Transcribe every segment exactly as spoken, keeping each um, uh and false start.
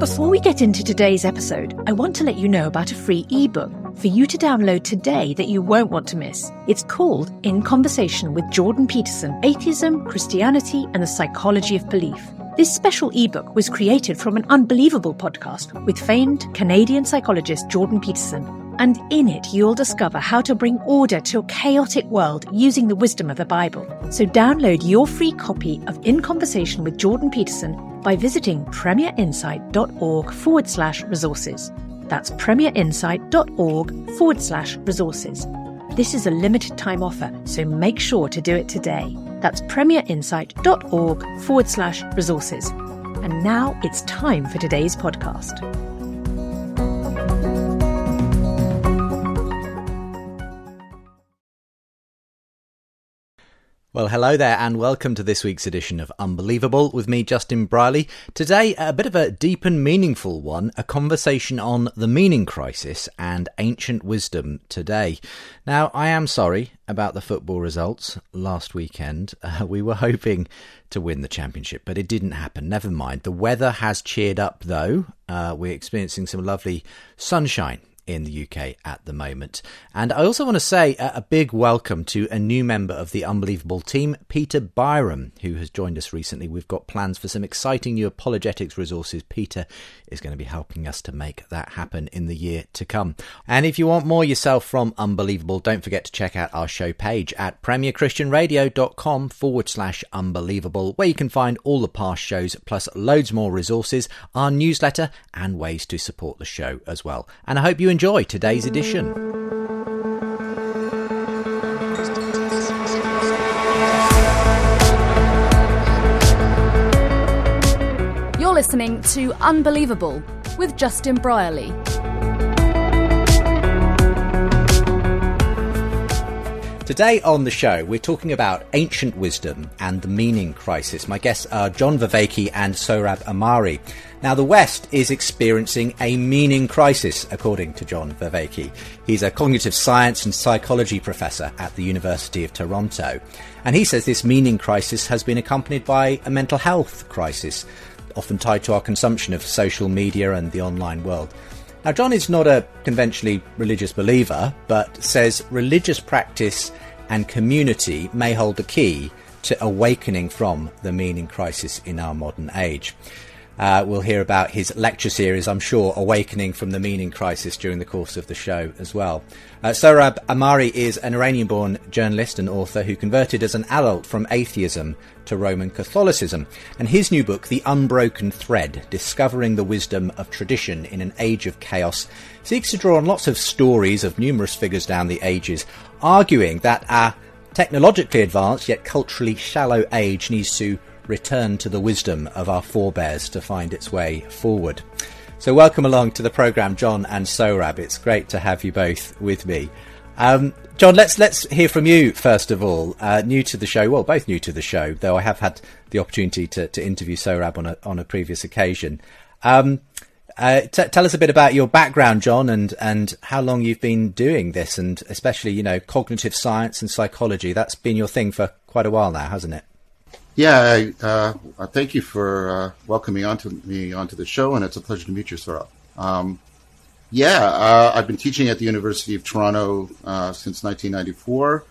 Before we get into today's episode, I want to let you know about a free ebook for you to download today that you won't want to miss. It's called In Conversation with Jordan Peterson, Atheism, Christianity, and the Psychology of Belief. This special ebook was created from an unbelievable podcast with famed Canadian psychologist Jordan Peterson. And in it, you'll discover how to bring order to a chaotic world using the wisdom of the Bible. So download your free copy of In Conversation with Jordan Peterson by visiting premierinsight.org forward slash resources. That's premierinsight.org forward slash resources. This is a limited time offer, so make sure to do it today. That's premierinsight.org forward slash resources. And now it's time for today's podcast. Well, hello there and welcome to this week's edition of Unbelievable with me, Justin Brierley. Today, a bit of a deep and meaningful one, a conversation on the meaning crisis and ancient wisdom today. Now, I am sorry about the football results last weekend. Uh, we were hoping to win the championship, but it didn't happen. Never mind. The weather has cheered up, though. Uh, we're experiencing some lovely sunshine in the U K at the moment. And I also want to say a, a big welcome to a new member of the Unbelievable team, Peter Byram, who has joined us recently. We've got plans for some exciting new apologetics resources. Peter is going to be helping us to make that happen in the year to come. And if you want more yourself from Unbelievable, don't forget to check out our show page at premierchristianradio.com forward slash unbelievable, where you can find all the past shows plus loads more resources, our newsletter, and ways to support the show as well. And I hope you enjoy today's edition. You're listening to Unbelievable with Justin Brierley. Today on the show, we're talking about ancient wisdom and the meaning crisis. My guests are John Vervaeke and Sohrab Ahmari. Now, the West is experiencing a meaning crisis, according to John Vervaeke. He's a cognitive science and psychology professor at the University of Toronto. And he says this meaning crisis has been accompanied by a mental health crisis, often tied to our consumption of social media and the online world. Now, John is not a conventionally religious believer, but says religious practice and community may hold the key to awakening from the meaning crisis in our modern age. Uh, we'll hear about his lecture series, I'm sure, Awakening from the Meaning Crisis, during the course of the show as well. Uh, Sohrab Ahmari is an Iranian-born journalist and author who converted as an adult from atheism to Roman Catholicism. And his new book, The Unbroken Thread, Discovering the Wisdom of Tradition in an Age of Chaos, seeks to draw on lots of stories of numerous figures down the ages, arguing that our technologically advanced yet culturally shallow age needs to return to the wisdom of our forebears to find its way forward. So welcome along to the programme, John and Sohrab. It's great to have you both with me. Um, John, let's let's hear from you first of all. Uh, new to the show, well, both new to the show, though I have had the opportunity to, to interview Sohrab on a on a previous occasion. Um, uh, t- tell us a bit about your background, John, and and how long you've been doing this, and especially, you know, cognitive science and psychology. That's been your thing for quite a while now, hasn't it? Yeah, I, uh, thank you for uh, welcoming onto me onto the show, and it's a pleasure to meet you, Sohrab. Um, yeah, uh, I've been teaching at the University of Toronto uh, since nineteen ninety-four.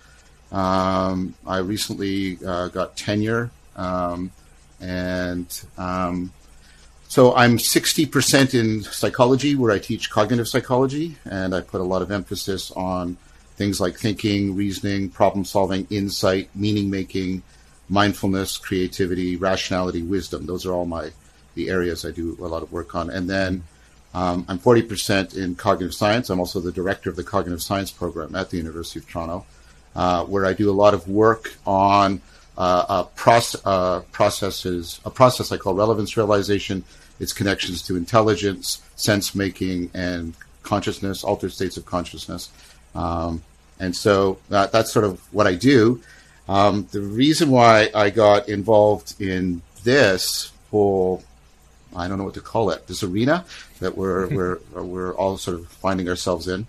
Um, I recently uh, got tenure, um, and um, so I'm sixty percent in psychology, where I teach cognitive psychology, and I put a lot of emphasis on things like thinking, reasoning, problem-solving, insight, meaning-making, mindfulness, creativity, rationality, wisdom. Those are all my the areas I do a lot of work on. And then um, I'm forty percent in cognitive science. I'm also the director of the cognitive science program at the University of Toronto, uh, where I do a lot of work on uh, a proce- uh, processes, a process I call relevance realization, its connections to intelligence, sense-making, and consciousness, altered states of consciousness. Um, and so that, that's sort of what I do. Um, the reason why I got involved in this whole, I don't know what to call it, this arena that we're we're we're all sort of finding ourselves in,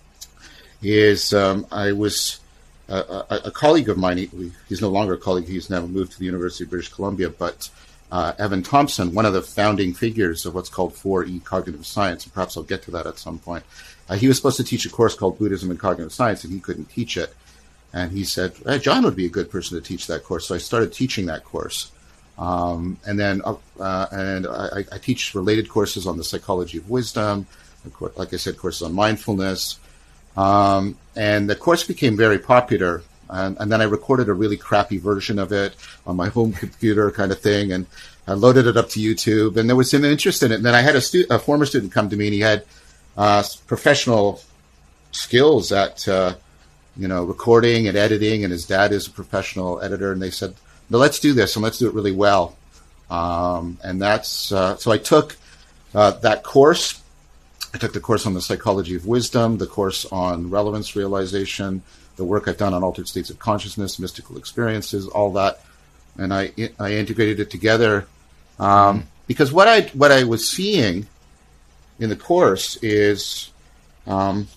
is um, I was a, a, a colleague of mine. He, he's no longer a colleague. He's now moved to the University of British Columbia. But uh, Evan Thompson, one of the founding figures of what's called four E cognitive science, and perhaps I'll get to that at some point. Uh, he was supposed to teach a course called Buddhism and Cognitive Science, and he couldn't teach it. And he said, hey, John would be a good person to teach that course. So I started teaching that course. Um, and then uh, and I, I teach related courses on the psychology of wisdom, like I said, courses on mindfulness. Um, and the course became very popular. And, and then I recorded a really crappy version of it on my home computer kind of thing. And I loaded it up to YouTube. And there was some interest in it. And then I had a, stu- a former student come to me, and he had uh, professional skills at, uh, you know, recording and editing. And his dad is a professional editor. And they said, no, let's do this, and let's do it really well. Um, and that's uh, so I took uh, that course. I took the course on the psychology of wisdom, the course on relevance realization, the work I've done on altered states of consciousness, mystical experiences, all that, and I I integrated it together um, mm. because what I what I was seeing in the course is, um,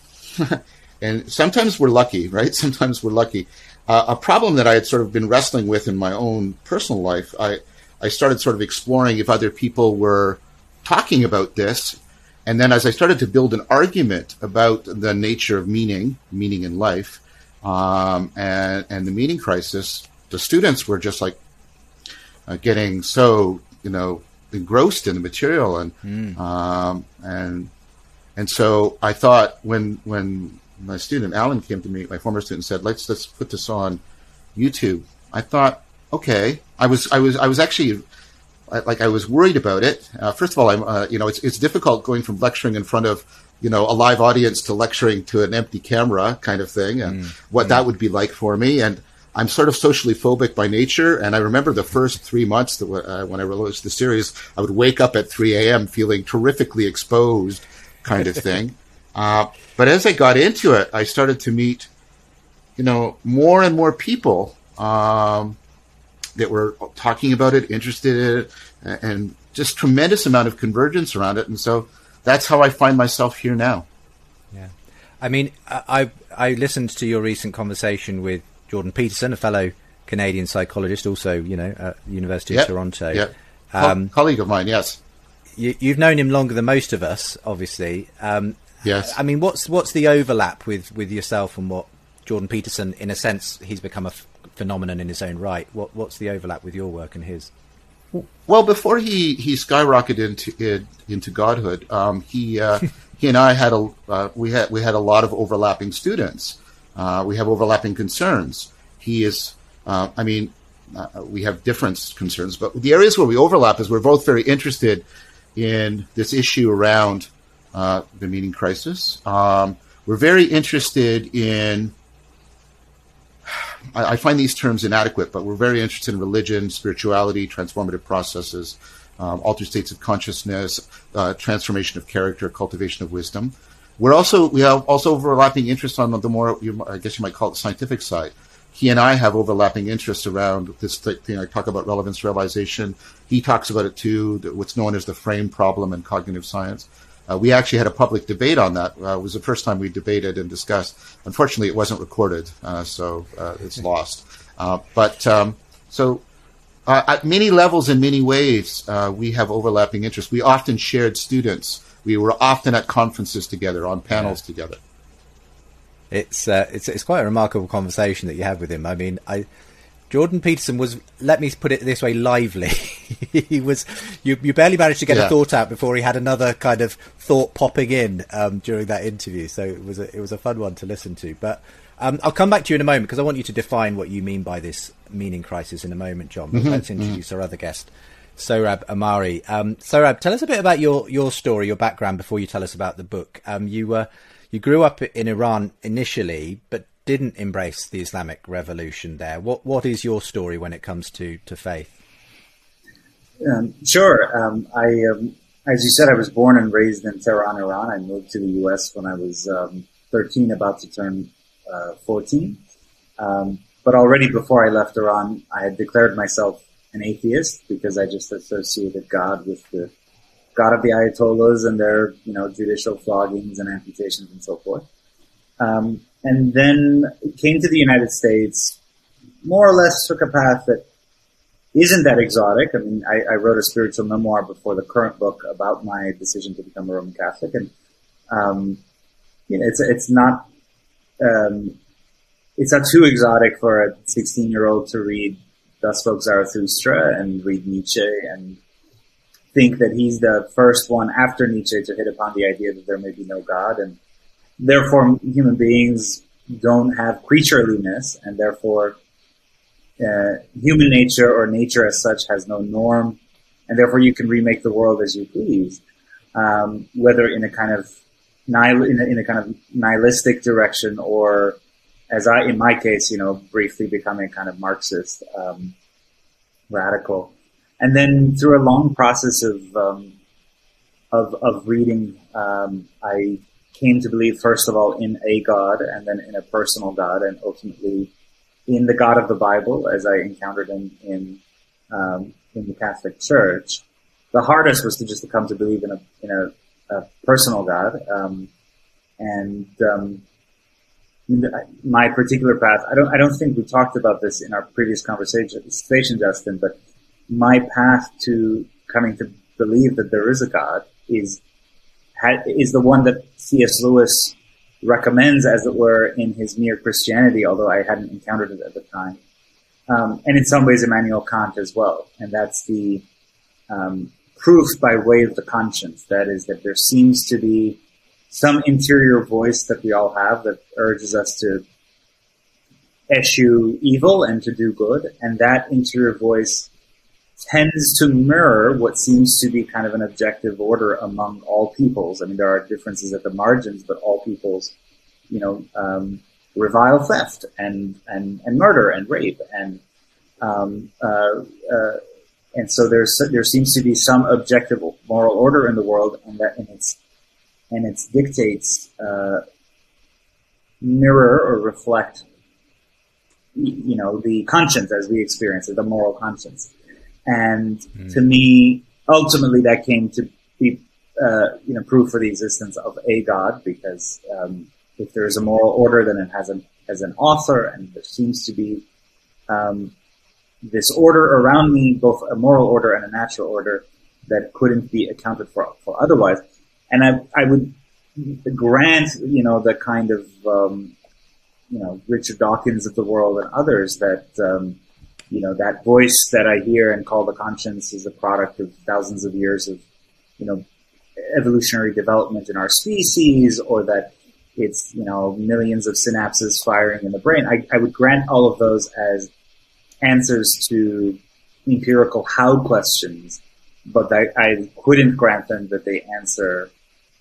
and sometimes we're lucky, right? Sometimes we're lucky. Uh, a problem that I had sort of been wrestling with in my own personal life, I, I started sort of exploring if other people were talking about this. And then as I started to build an argument about the nature of meaning, meaning in life, um, and, and the meaning crisis, the students were just like uh, getting so, you know, engrossed in the material. And, mm. um, and, and so I thought when, when, my student Alan came to me, my former student, said, "Let's let's put this on YouTube." I thought, okay. I was I was I was actually like I was worried about it. Uh, first of all, I'm uh, you know it's it's difficult going from lecturing in front of you know a live audience to lecturing to an empty camera kind of thing, and mm. what mm. that would be like for me. And I'm sort of socially phobic by nature. And I remember the first three months that uh, when I released the series, I would wake up at three a.m. feeling terrifically exposed, kind of thing. Uh, but as I got into it, I started to meet, you know, more and more people um, that were talking about it, interested in it, and just tremendous amount of convergence around it. And so that's how I find myself here now. Yeah. I mean, I I listened to your recent conversation with Jordan Peterson, a fellow Canadian psychologist, also, you know, at the University of yep. Toronto. Yeah, um, Co- colleague of mine, yes. You, you've known him longer than most of us, obviously. Um, Yes. I mean, what's what's the overlap with, with yourself and what Jordan Peterson, in a sense, he's become a f- phenomenon in his own right. What what's the overlap with your work and his? Well, before he, he skyrocketed into it, into godhood, um, he uh, he and I had a uh, we had we had a lot of overlapping students. Uh, we have overlapping concerns. He is, uh, I mean, uh, we have different concerns, but the areas where we overlap is we're both very interested in this issue around Uh, the meaning crisis. Um, we're very interested in, I, I find these terms inadequate, but we're very interested in religion, spirituality, transformative processes, um, altered states of consciousness, uh, transformation of character, cultivation of wisdom. We're also, we have also overlapping interests on the more, you, I guess you might call it scientific side. He and I have overlapping interests around this thing. I talk about relevance realization. He talks about it too, what's known as the frame problem in cognitive science. Uh, we actually had a public debate on that. Uh, it was the first time we debated and discussed. Unfortunately, it wasn't recorded, uh, so uh, it's lost. Uh, but um, so uh, at many levels, in many ways, uh, we have overlapping interests. We often shared students. We were often at conferences together, on panels yeah. together. It's uh, it's it's quite a remarkable conversation that you had with him. I mean, I. Jordan Peterson was, let me put it this way, lively. he was, you, you barely managed to get yeah. a thought out before he had another kind of thought popping in um, during that interview. So it was a, it was a fun one to listen to. But um, I'll come back to you in a moment because I want you to define what you mean by this meaning crisis in a moment, John. But mm-hmm. let's introduce mm-hmm. our other guest, Sohrab Ahmari. Um, Sohrab, tell us a bit about your, your story, your background before you tell us about the book. Um, you were, you grew up in Iran initially, but didn't embrace the Islamic revolution there. What what is your story when it comes to, to faith? Um, sure. Um, I, um, as you said, I was born and raised in Tehran, Iran. I moved to the U S when I was um, thirteen, about to turn uh, fourteen. Um, but already before I left Iran, I had declared myself an atheist because I just associated God with the God of the Ayatollahs and their, you know, judicial floggings and amputations and so forth. Um, and then came to the United States, more or less took a path that isn't that exotic. I mean, I, I wrote a spiritual memoir before the current book about my decision to become a Roman Catholic, and um, you know, it's it's not um, it's not too exotic for a sixteen-year-old to read Thus Spoke Zarathustra and read Nietzsche and think that he's the first one after Nietzsche to hit upon the idea that there may be no God, and therefore human beings don't have creatureliness, and therefore uh, human nature or nature as such has no norm, and therefore you can remake the world as you please, um, whether in a kind of nihil- in, a, in a kind of nihilistic direction, or as I, in my case, you know, briefly becoming a kind of Marxist um, radical. And then through a long process of um, of, of reading, um, I came to believe, first of all, in a God, and then in a personal God, and ultimately in the God of the Bible, as I encountered him in um, in the Catholic Church. The hardest was to just to come to believe in a in a, a personal God, um, and um, my particular path. I don't I don't think we talked about this in our previous conversation, Justin, but my path to coming to believe that there is a God is is the one that C S Lewis recommends, as it were, in his Mere Christianity, although I hadn't encountered it at the time. Um, and in some ways Immanuel Kant as well. And that's the um, proof by way of the conscience. That is, that there seems to be some interior voice that we all have that urges us to eschew evil and to do good. And that interior voice tends to mirror what seems to be kind of an objective order among all peoples. I mean, there are differences at the margins, but all peoples, you know, um, revile theft and, and, and murder and rape. And, um, uh, uh, and so there's, there seems to be some objective moral order in the world, and that, and its, and its dictates, uh, mirror or reflect, you know, the conscience as we experience it, the moral conscience. And mm. to me, ultimately, that came to be, uh, you know, proof for the existence of a God, because um, if there is a moral order, then it has an has an author, and there seems to be um, this order around me, both a moral order and a natural order, that couldn't be accounted for for otherwise. And I I would grant, you know, the kind of um, you know Richard Dawkins of the world and others that. Um, You know, that voice that I hear and call the conscience is a product of thousands of years of, you know, evolutionary development in our species, or that it's, you know, millions of synapses firing in the brain. I, I would grant all of those as answers to empirical how questions, but I, I couldn't grant them that they answer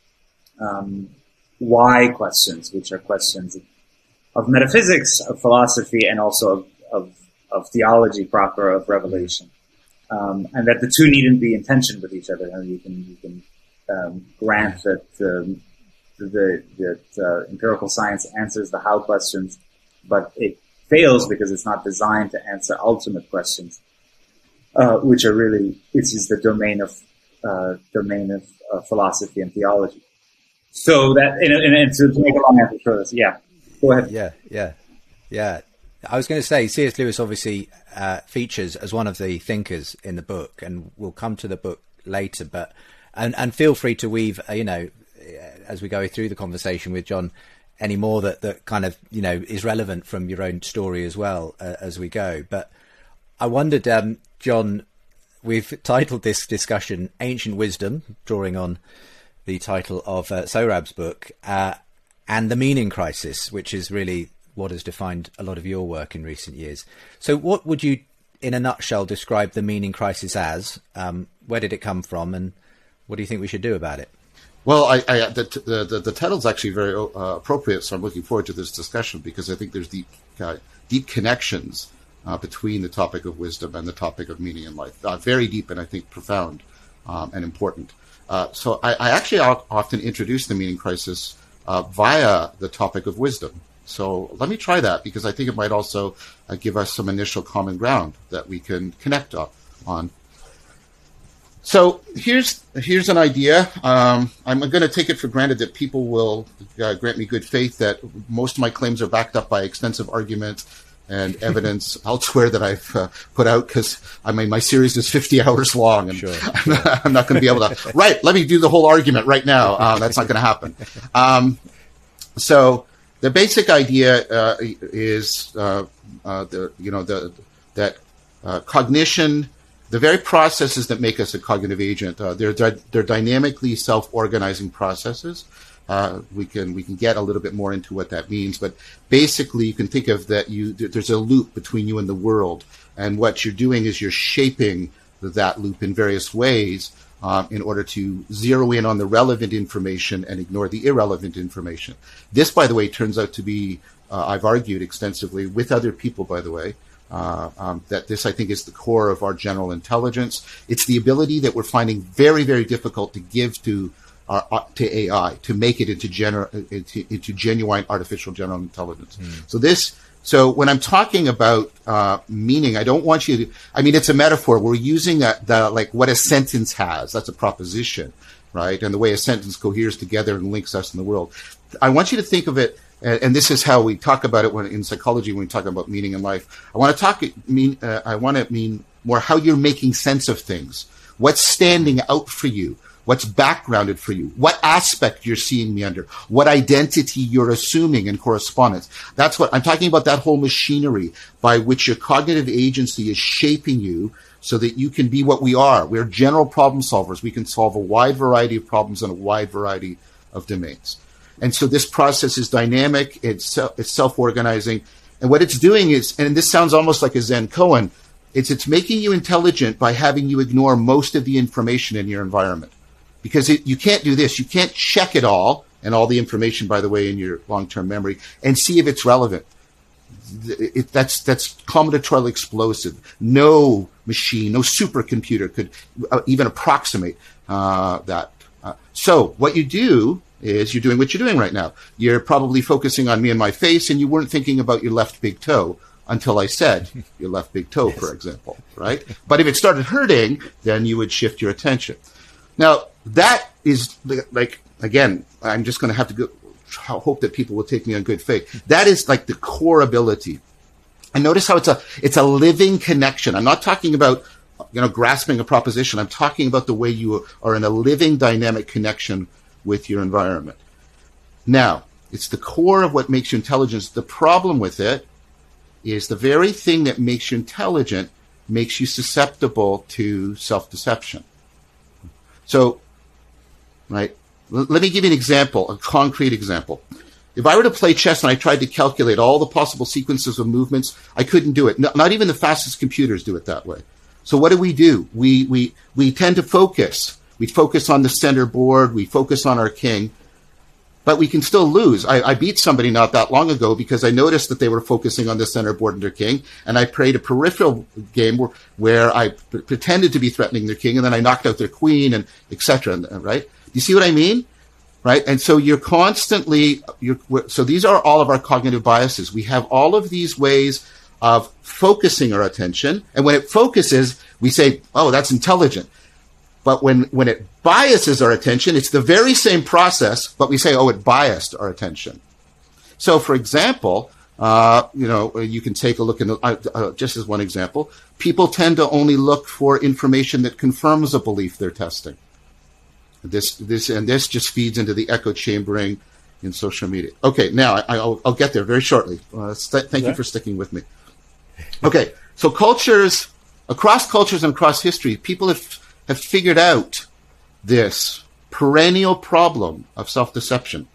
um, why questions, which are questions of, of metaphysics, of philosophy, and also of, of of theology proper, of revelation, um, and that the two needn't be in tension with each other. And you can you can um, grant that um, the that uh, empirical science answers the how questions, but it fails because it's not designed to answer ultimate questions, uh, which are really this is the domain of uh, domain of uh, philosophy and theology. So that and, and, and to make a long answer short, yeah, go ahead. Yeah, yeah, yeah. I was going to say, C S Lewis obviously uh, features as one of the thinkers in the book, and we'll come to the book later. But and, and feel free to weave, uh, you know, as we go through the conversation with John, any more that, that kind of, you know, is relevant from your own story as well uh, as we go. But I wondered, um, John, we've titled this discussion "Ancient Wisdom," drawing on the title of uh, Sohrab's book, uh, and the meaning crisis, which is really what has defined a lot of your work in recent years. So what would you, in a nutshell, describe the meaning crisis as? Um, where did it come from, and what do you think we should do about it? Well, I, I, the, the, the, the title is actually very uh, appropriate, so I'm looking forward to this discussion, because I think there's deep, uh, deep connections uh, between the topic of wisdom and the topic of meaning in life. Uh, very deep and I think profound um, and important. Uh, so I, I actually often introduce the meaning crisis uh, via the topic of wisdom. So let me try that, because I think it might also uh, give us some initial common ground that we can connect on. So here's here's an idea. Um, I'm going to take it for granted that people will uh, grant me good faith that most of my claims are backed up by extensive argument and evidence elsewhere that I've uh, put out, because I mean my series is fifty hours long, and sure, I'm sure. not, I'm not going to be able to. Right, let me do the whole argument right now. Uh, that's not going to happen. Um, so the basic idea uh, is, uh, uh, the you know the that uh, cognition, the very processes that make us a cognitive agent, uh, they're they're dynamically self-organizing processes. Uh, we can we can get a little bit more into what that means, but basically you can think of that you there's a loop between you and the world, and what you're doing is you're shaping that loop in various ways um, in order to zero in on the relevant information and ignore the irrelevant information. This, by the way, turns out to be uh, I've argued extensively with other people, by the way, uh, um, that this I think is the core of our general intelligence. It's the ability that we're finding very very difficult to give to. Uh, to A I, to make it into, gener- into, into genuine artificial general intelligence. Mm. So this, so when I'm talking about uh, meaning, I don't want you to, I mean, it's a metaphor. We're using a, the, like what a sentence has. That's a proposition, right? And the way a sentence coheres together and links us in the world. I want you to think of it, and, and this is how we talk about it when in psychology, when we talk about meaning in life. I want to talk, mean, uh, I want to mean more how you're making sense of things. What's standing out for you? What's backgrounded for you? What aspect you're seeing me under? What identity you're assuming in correspondence? That's what I'm talking about, that whole machinery by which your cognitive agency is shaping you so that you can be what we are. We're general problem solvers. We can solve a wide variety of problems in a wide variety of domains. And so this process is dynamic. It's, it's self-organizing. And what it's doing is, and this sounds almost like a Zen koan, it's, it's making you intelligent by having you ignore most of the information in your environment. Because it, you can't do this. You can't check it all, and all the information, by the way, in your long-term memory, and see if it's relevant. It, it, that's that's combinatorial explosive. No machine, no supercomputer could uh, even approximate uh, that. Uh, so what you do is you're doing what you're doing right now. You're probably focusing on me and my face, and you weren't thinking about your left big toe until I said your left big toe, for example, right? But if it started hurting, then you would shift your attention. Now, that is like, again, I'm just going to have to go, hope that people will take me on good faith. That is like the core ability. And notice how it's a, it's a living connection. I'm not talking about, you know, grasping a proposition. I'm talking about the way you are in a living dynamic connection with your environment. Now, it's the core of what makes you intelligent. The problem with it is the very thing that makes you intelligent makes you susceptible to self-deception. So, right, L- let me give you an example, a concrete example. If I were to play chess and I tried to calculate all the possible sequences of movements, I couldn't do it. No, not even the fastest computers do it that way. So what do we do? We, we, we tend to focus. We focus on the center board. We focus on our king. But we can still lose. I, I beat somebody not that long ago because I noticed that they were focusing on the center board and their king, and I played a peripheral game where, where I p- pretended to be threatening their king, and then I knocked out their queen, and et cetera. Right? Do you see what I mean? Right? And so you're constantly. You're, so these are all of our cognitive biases. We have all of these ways of focusing our attention, and when it focuses, we say, "Oh, that's intelligent." But when, when it biases our attention, it's the very same process, but we say, oh, it biased our attention. So, for example, uh, you know, you can take a look in the, uh, uh, just as one example, people tend to only look for information that confirms a belief they're testing. This, this, and this just feeds into the echo chambering in social media. Okay, now I, I'll, I'll get there very shortly. Uh, st- thank yeah. you for sticking with me. Okay, so cultures, across cultures and across history, people have have figured out this perennial problem of self-deception,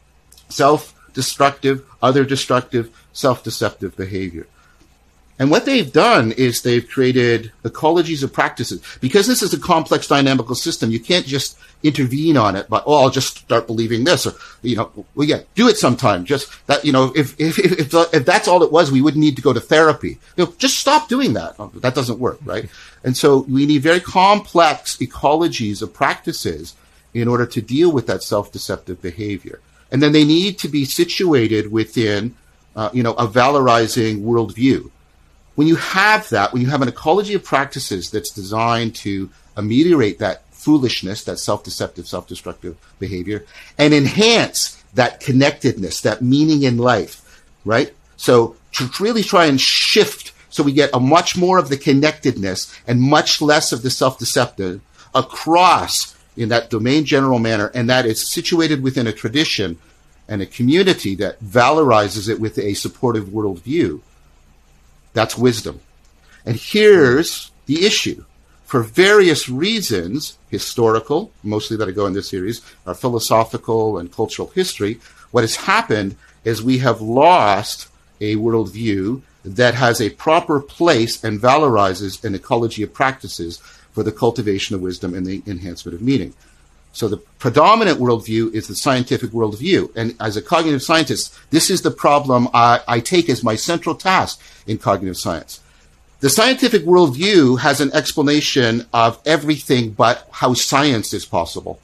self-destructive, other-destructive, self-deceptive behavior. And what they've done is they've created ecologies of practices. Because this is a complex dynamical system, you can't just intervene on it, but, oh, I'll just start believing this, or, you know, well, yeah, do it sometime. Just that, you know, if, if, if, if that's all it was, we wouldn't need to go to therapy. You know, just stop doing that. That doesn't work, right? And so we need very complex ecologies of practices in order to deal with that self-deceptive behavior. And then they need to be situated within, uh, you know, a valorizing worldview. When you have that, when you have an ecology of practices that's designed to ameliorate that foolishness, that self-deceptive, self-destructive behavior, and enhance that connectedness, that meaning in life, right? So to really try and shift so we get a much more of the connectedness and much less of the self-deceptive across in that domain general manner, and that is situated within a tradition and a community that valorizes it with a supportive worldview. That's wisdom. And here's the issue. For various reasons, historical, mostly that I go in this series, are philosophical and cultural history, what has happened is we have lost a worldview that has a proper place and valorizes an ecology of practices for the cultivation of wisdom and the enhancement of meaning. So the predominant worldview is the scientific worldview. And as a cognitive scientist, this is the problem I, I take as my central task in cognitive science. The scientific worldview has an explanation of everything but how science is possible.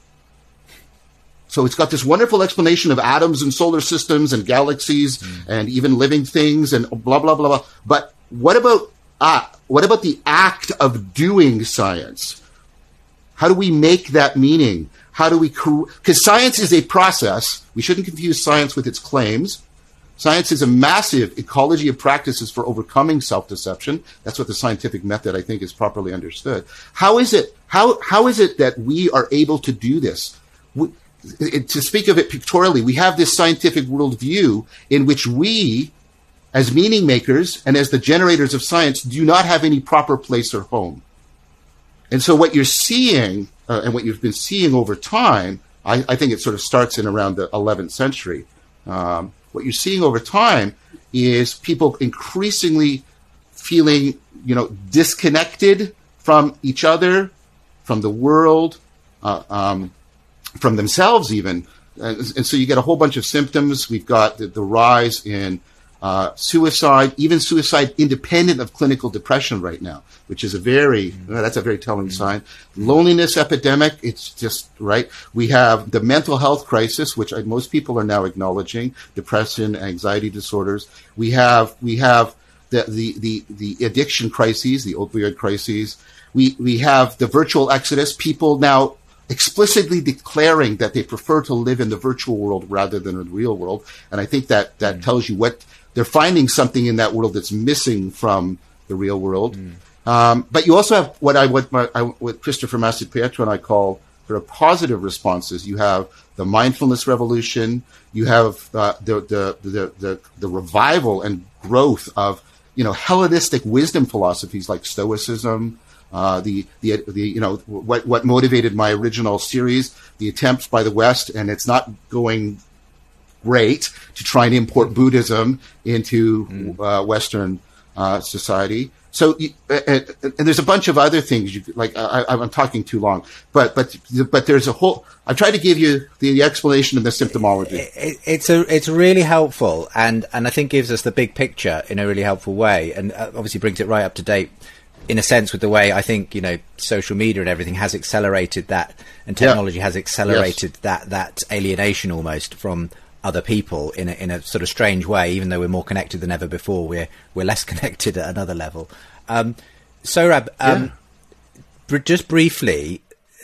So it's got this wonderful explanation of atoms and solar systems and galaxies mm. and even living things and blah, blah, blah, blah. But what about, uh, what about the act of doing science? How do we make that meaning? How do we, because science is a process. We shouldn't confuse science with its claims. Science is a massive ecology of practices for overcoming self-deception. That's what the scientific method, I think, is properly understood. How is it, how, how is it that we are able to do this? We, it, to speak of it pictorially, we have this scientific worldview in which we, as meaning makers and as the generators of science, do not have any proper place or home. And so what you're seeing, uh, and what you've been seeing over time, I, I think it sort of starts in around the eleventh century. Um, what you're seeing over time is people increasingly feeling, you know, disconnected from each other, from the world, uh, um, from themselves even. And, and so you get a whole bunch of symptoms. We've got the, the rise in uh, suicide, even suicide independent of clinical depression right now, which is a very, mm-hmm. uh, that's a very telling mm-hmm. sign. Loneliness epidemic, it's just, right? We have the mental health crisis, which I, most people are now acknowledging, depression, anxiety disorders. We have, we have the, the, the, the addiction crises, the opioid crises. We, we have the virtual exodus, people now explicitly declaring that they prefer to live in the virtual world rather than in the real world. And I think that, that mm. tells you what, they're finding something in that world that's missing from the real world. Mm. Um, but you also have what I, what my, I, what Christopher Mastropietro and I call sort of positive responses. You have the mindfulness revolution. You have uh, the, the, the, the, the revival and growth of, you know, Hellenistic wisdom philosophies like Stoicism, Uh, the, the, the, you know, what, what motivated my original series, the attempts by the West, and it's not going great, to try and import Buddhism into mm. uh, Western uh, society. So, and, and there's a bunch of other things. You like, I, I'm talking too long, but but but there's a whole. I tried to give you the, the explanation of the symptomology. It, it's a it's really helpful, and and I think gives us the big picture in a really helpful way, and obviously brings it right up to date. In a sense, with the way I think, you know, social media and everything has accelerated that, and technology yeah. has accelerated yes. that that alienation almost from other people in a, in a sort of strange way. Even though we're more connected than ever before, we're we're less connected at another level. Um, Sohrab, um, yeah. br- just briefly,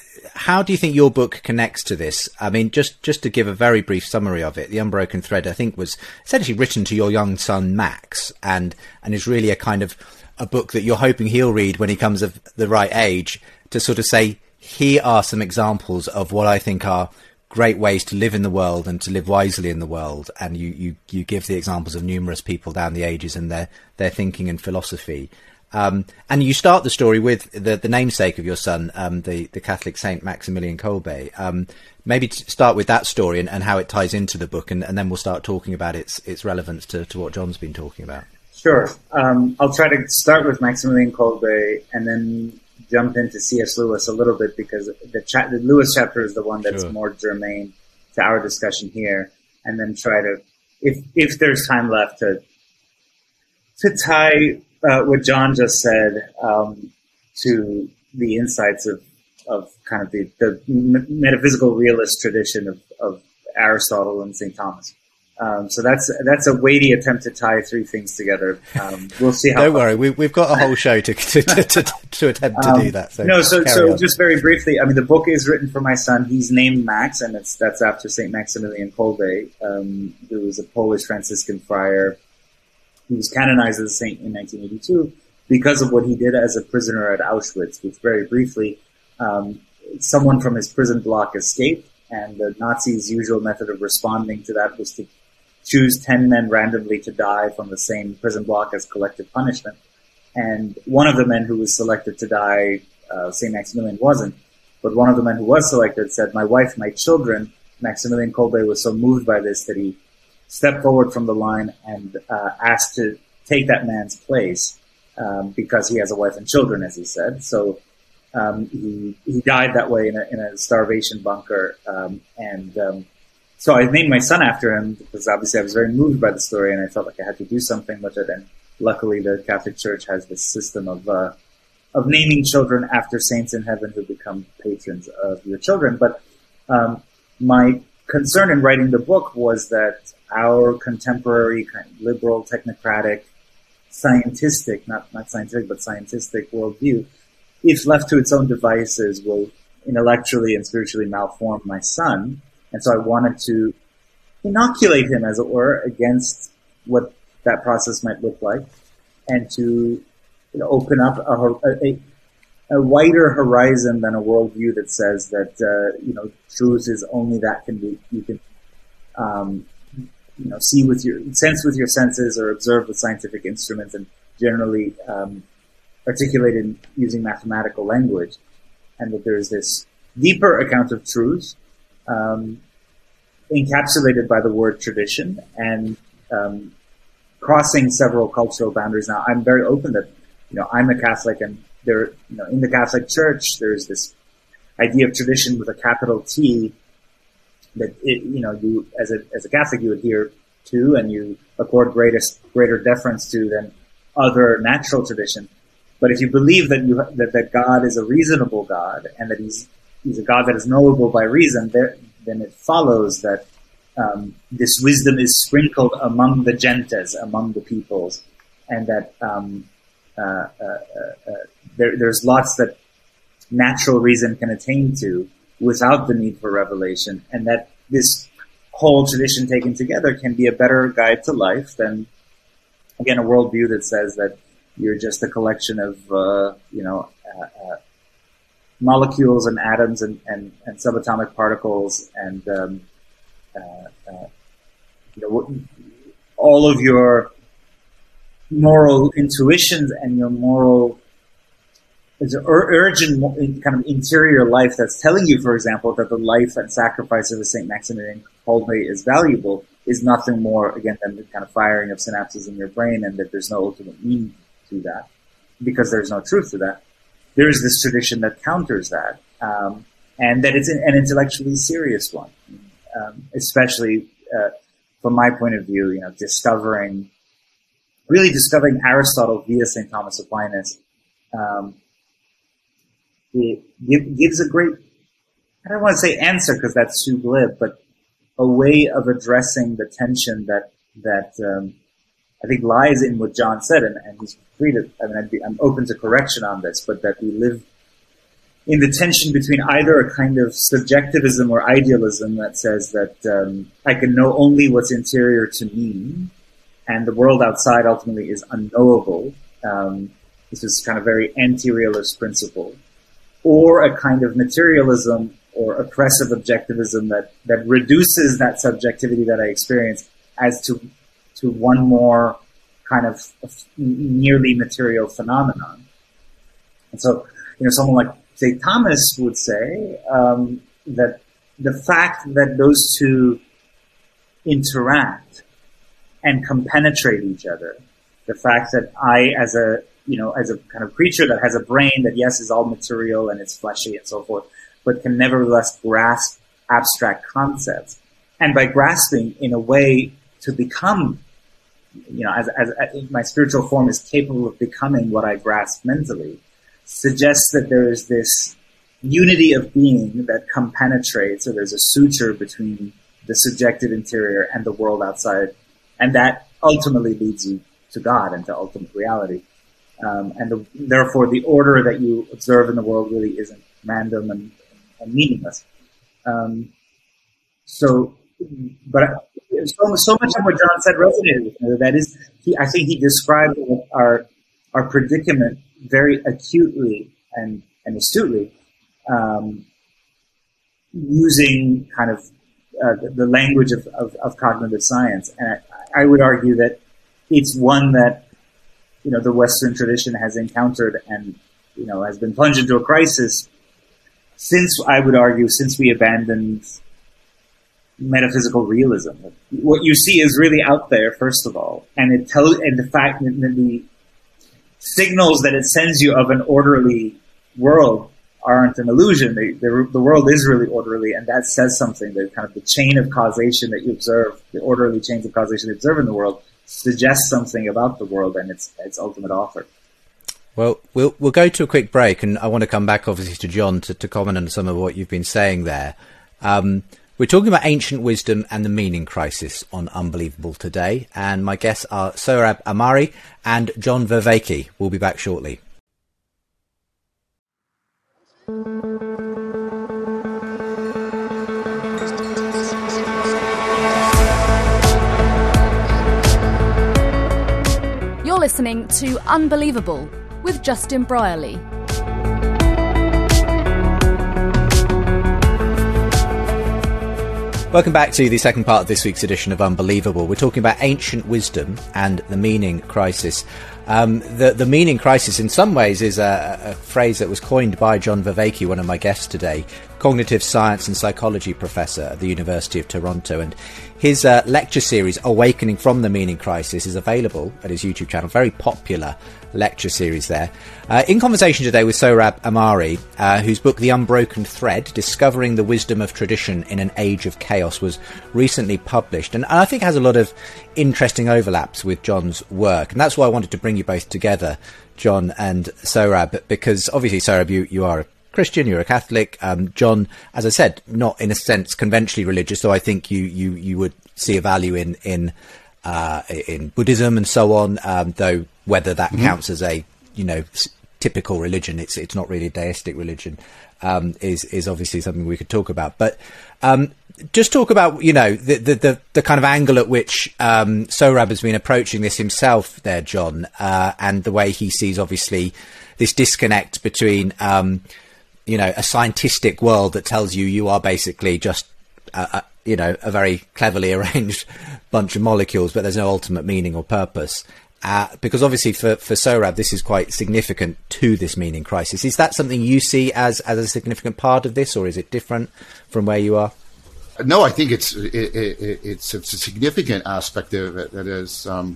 how do you think your book connects to this? I mean, just just to give a very brief summary of it, The Unbroken Thread, I think, was essentially written to your young son Max, and and is really a kind of a book that you're hoping he'll read when he comes of the right age, to sort of say, here are some examples of what I think are great ways to live in the world and to live wisely in the world. And you, you, you give the examples of numerous people down the ages and their, their thinking and philosophy. Um, and you start the story with the, the namesake of your son, um, the, the Catholic saint Maximilian Kolbe. Um, maybe to start with that story and, and how it ties into the book, and, and then we'll start talking about its, its relevance to, to what John's been talking about. Sure. Um, I'll try to start with Maximilian Kolbe and then jump into C S Lewis a little bit, because the, cha- the Lewis chapter is the one that's sure. more germane to our discussion here, and then try to, if if there's time left, to to tie uh, what John just said um, to the insights of, of kind of the, the metaphysical realist tradition of, of Aristotle and Saint Thomas. Um, so that's that's a weighty attempt to tie three things together. Um, we'll see how. Don't worry, we, we've got a whole show to to, to, to, to attempt to um, do that. So no, so so on. Just very briefly, I mean, the book is written for my son. He's named Max, and it's that's after Saint Maximilian Kolbe, um, who was a Polish Franciscan friar. he was canonized as a saint in nineteen eighty-two because of what he did as a prisoner at Auschwitz, which very briefly, um, someone from his prison block escaped, and the Nazis' usual method of responding to that was to choose ten men randomly to die from the same prison block as collective punishment. And one of the men who was selected to die, uh, Saint Maximilian wasn't, but one of the men who was selected said, "My wife, my children." Maximilian Kolbe was so moved by this that he stepped forward from the line and uh, asked to take that man's place um, because he has a wife and children, as he said. So um, he he died that way in a, in a starvation bunker. Um, and um, so I named my son after him because obviously I was very moved by the story and I felt like I had to do something with it. And luckily the Catholic Church has this system of uh, of naming children after saints in heaven who become patrons of your children. But um, my concern in writing the book was that our contemporary kind of liberal, technocratic, scientistic, not, not scientific, but scientistic worldview, if left to its own devices, will intellectually and spiritually malform my son. And so I wanted to inoculate him, as it were, against what that process might look like, and to you know, open up a, a, a wider horizon than a worldview that says that uh, you know truth is only that can be you can um, you know see with your sense with your senses or observe with scientific instruments and generally um, articulated using mathematical language, and that there is this deeper account of truth um, encapsulated by the word tradition and um, crossing several cultural boundaries. Now, I'm very open that you know I'm a Catholic, and there, you know, in the Catholic Church, there's this idea of tradition with a capital T that it, you know you as a as a Catholic you adhere to and you accord greatest greater deference to than other natural tradition. But if you believe that you that, that God is a reasonable God and that he's he's a God that is knowable by reason, there, then it follows that um, this wisdom is sprinkled among the gentes, among the peoples, and that um, uh, uh, uh, uh, there, there's lots that natural reason can attain to without the need for revelation, and that this whole tradition taken together can be a better guide to life than, again, a worldview that says that you're just a collection of, uh, you know, uh, uh, molecules and atoms and, and, and subatomic particles and, um, uh, uh, you know, all of your moral intuitions and your moral there's an urgent kind of interior life that's telling you, for example, that the life and sacrifice of a Saint Maximilian Kolbe is valuable is nothing more, again, than the kind of firing of synapses in your brain, and that there's no ultimate meaning to that because there's no truth to that. There is this tradition that counters that, um, and that it's an, an intellectually serious one, um, especially uh, from my point of view, you know, discovering, really discovering Aristotle via Saint Thomas Aquinas. Um, It gives a great, I don't want to say answer because that's too glib, but a way of addressing the tension that, that, um, I think lies in what John said, and, and he's free to, I mean, I'd be, I'm open to correction on this, but that we live in the tension between either a kind of subjectivism or idealism that says that, um, I can know only what's interior to me, and the world outside ultimately is unknowable. Um, this is kind of very anti-realist principle. Or a kind of materialism or oppressive objectivism that, that reduces that subjectivity that I experience as to to one more kind of nearly material phenomenon. And so, you know, someone like Saint Thomas would say um, that the fact that those two interact and compenetrate each other, the fact that I, as a you know, as a kind of creature that has a brain that, yes, is all material and it's fleshy and so forth, but can nevertheless grasp abstract concepts. And by grasping in a way to become, you know, as, as, as my spiritual form is capable of becoming what I grasp mentally, suggests that there is this unity of being that compenetrates, or there's a suture between the subjective interior and the world outside. And that ultimately leads you to God and to ultimate reality. Um, and the, therefore, the order that you observe in the world really isn't random and, and meaningless. Um, so, but so, so much of what John said resonated with me. That is, he, I think he described our our predicament very acutely and, and astutely, um, using kind of uh, the, the language of, of, of cognitive science. And I, I would argue that it's one that, you know, the Western tradition has encountered and, you know, has been plunged into a crisis since, I would argue, since we abandoned metaphysical realism. What you see is really out there, first of all, and it tells, and the fact that the signals that it sends you of an orderly world aren't an illusion. They, the, the world is really orderly, and that says something. That kind of the chain of causation that you observe, the orderly chains of causation you observe in the world, suggests something about the world and its its ultimate author. Well, we'll we'll go to a quick break, and I want to come back, obviously, to John to, to comment on some of what you've been saying there. Um, we're talking about ancient wisdom and the meaning crisis on Unbelievable today, and my guests are Sohrab Ahmari and John Vervaeke. We'll be back shortly. You're listening to Unbelievable with Justin Brierley. Welcome back to the second part of this week's edition of Unbelievable. We're talking about ancient wisdom and the meaning crisis. Um, the, the meaning crisis, in some ways, is a, a phrase that was coined by John Vervaeke, one of my guests today, cognitive science and psychology professor at the University of Toronto. And his uh, lecture series, Awakening from the Meaning Crisis, is available at his YouTube channel. Very popular lecture series there. Uh, in conversation today with Sohrab Ahmari, uh, whose book The Unbroken Thread, Discovering the Wisdom of Tradition in an Age of Chaos, was recently published. And I think has a lot of interesting overlaps with John's work. And that's why I wanted to bring you both together, John and Sohrab, because obviously, Sohrab, you, you are a Christian, you're a Catholic. Um, John, as I said, not in a sense conventionally religious, so I think you, you, you would see a value in, in, uh, in Buddhism and so on, um, though whether that mm-hmm. counts as a, you know, s- typical religion, it's, it's not really a deistic religion, um, is, is obviously something we could talk about. But, um, just talk about, you know, the, the, the, the kind of angle at which, um, Sohrab has been approaching this himself there, John, uh, and the way he sees, obviously, this disconnect between, um, you know, a scientific world that tells you you are basically just, a, a, you know, a very cleverly arranged bunch of molecules, but there's no ultimate meaning or purpose. Uh, because obviously for, for Sohrab, this is quite significant to this meaning crisis. Is that something you see as, as a significant part of this, or is it different from where you are? No, I think it's it, it, it's, it's a significant aspect of it. That is, um,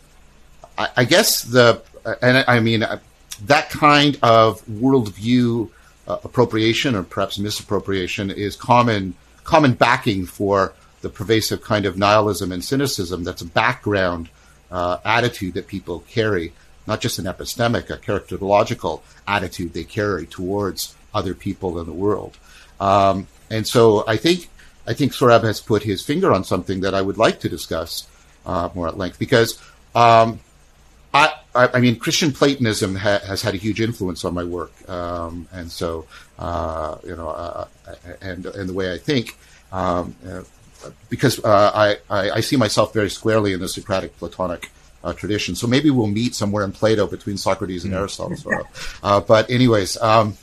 I, I guess the, and I, I mean, uh, that kind of worldview uh, appropriation or perhaps misappropriation is common common backing for the pervasive kind of nihilism and cynicism that's a background uh, attitude that people carry, not just an epistemic, a characterological attitude they carry towards other people in the world. Um, and so I think I think Sohrab has put his finger on something that I would like to discuss uh, more at length, because um, I, I, I mean, Christian Platonism ha- has had a huge influence on my work, um, and so uh, you know, uh, and and the way I think, um, uh, because uh, I, I I see myself very squarely in the Socratic Platonic uh, tradition. So maybe we'll meet somewhere in Plato between Socrates and mm. Aristotle. So, uh, but anyways, um,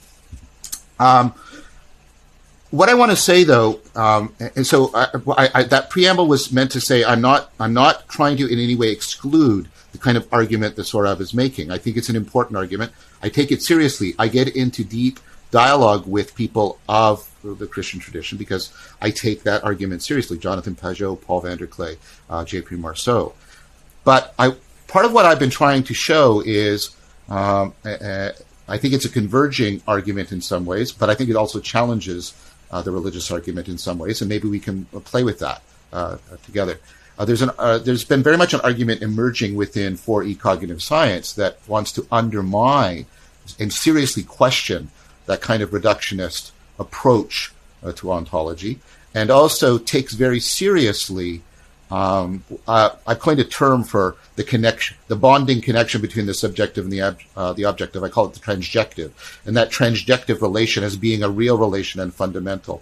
um, what I want to say though, um, and so I, I, I, that preamble was meant to say I'm not I'm not trying to in any way exclude the kind of argument that Sohrab is making. I think it's an important argument. I take it seriously. I get into deep dialogue with people of the Christian tradition because I take that argument seriously. Jonathan Pageau, Paul van der Klee, uh, J P Marceau. But I, part of what I've been trying to show is, um, uh, I think it's a converging argument in some ways, but I think it also challenges uh, the religious argument in some ways, and maybe we can play with that uh, together. Uh, there's an uh, there's been very much an argument emerging within four E cognitive science that wants to undermine and seriously question that kind of reductionist approach uh, to ontology, and also takes very seriously. Um, uh, I coined a term for the connection, the bonding connection between the subjective and the ob- uh, the objective. I call it the transjective, and that transjective relation as being a real relation and fundamental.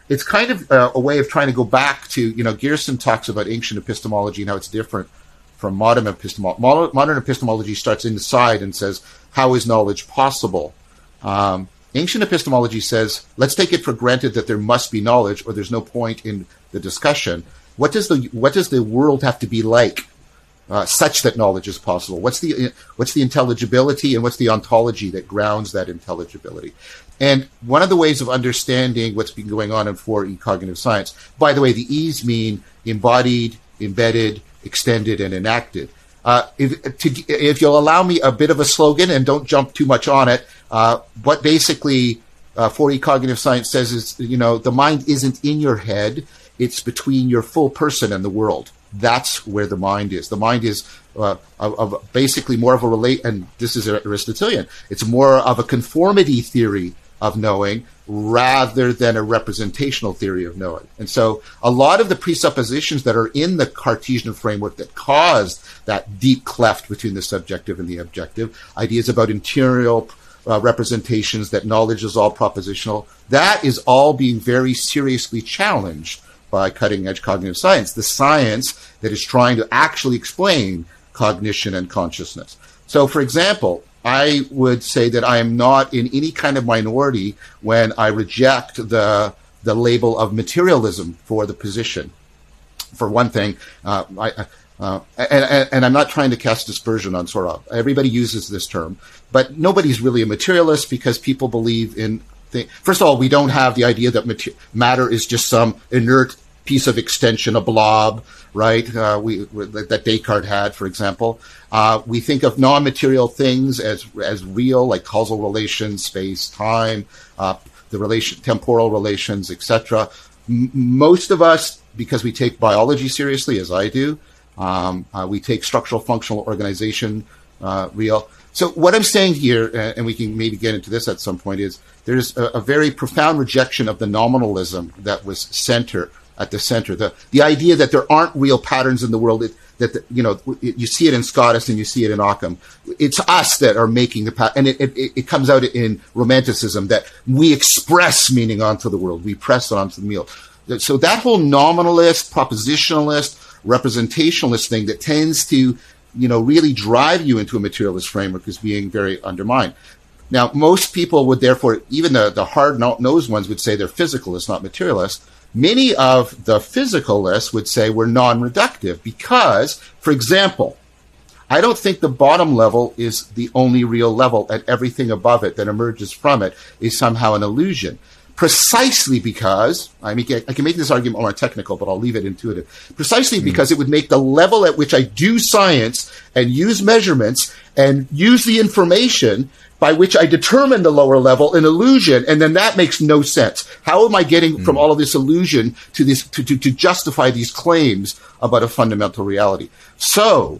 it's kind of uh, a way of trying to go back to, you know, Gearson talks about ancient epistemology and how it's different from modern epistemology. Modern epistemology starts inside and says, how is knowledge possible? Um, ancient epistemology says, let's take it for granted that there must be knowledge or there's no point in the discussion. What does the, what does the world have to be like? Uh, such that knowledge is possible. What's the what's the intelligibility and what's the ontology that grounds that intelligibility? And one of the ways of understanding what's been going on in four E cognitive science, by the way, the E's mean embodied, embedded, extended, and enacted. Uh, if, to, if you'll allow me a bit of a slogan and don't jump too much on it, uh, what basically uh, four E cognitive science says is, you know, the mind isn't in your head; it's between your full person and the world. That's where the mind is. The mind is uh, of, of basically more of a relate, and this is Aristotelian. It's more of a conformity theory of knowing rather than a representational theory of knowing. And so a lot of the presuppositions that are in the Cartesian framework that caused that deep cleft between the subjective and the objective, ideas about interior uh, representations, that knowledge is all propositional, that is all being very seriously challenged by cutting-edge cognitive science, the science that is trying to actually explain cognition and consciousness. So, for example, I would say that I am not in any kind of minority when I reject the the label of materialism for the position. For one thing, uh, I, uh, and, and I'm not trying to cast dispersion on Sorab. Everybody uses this term, but nobody's really a materialist because people believe in thing. First of all, we don't have the idea that mater- matter is just some inert piece of extension, a blob, right? Uh, we that Descartes had, for example. Uh, we think of non-material things as as real, like causal relations, space, time, uh, the relation, temporal relations, et cetera. M- most of us, because we take biology seriously, as I do, um, uh, we take structural functional organization uh, real. So what I'm saying here, and we can maybe get into this at some point, is there's a, a very profound rejection of the nominalism that was center at the center. The the idea that there aren't real patterns in the world, it, that the, you know, it, you see it in Scotus and you see it in Occam. It's us that are making the pattern, and it, it it comes out in Romanticism that we express meaning onto the world, we press it onto the meal. So that whole nominalist, propositionalist, representationalist thing that tends to, you know, really drive you into a materialist framework is being very undermined. Now, most people would therefore, even the, the hard-nosed ones would say they're physicalists, not materialists. Many of the physicalists would say we're non-reductive because, for example, I don't think the bottom level is the only real level, and everything above it that emerges from it is somehow an illusion. Precisely because, I mean, I can make this argument more technical, but I'll leave it intuitive. Precisely because it would make the level at which I do science and use measurements and use the information by which I determine the lower level an illusion, and then that makes no sense. How am I getting mm. from all of this illusion to this to, to, to justify these claims about a fundamental reality? So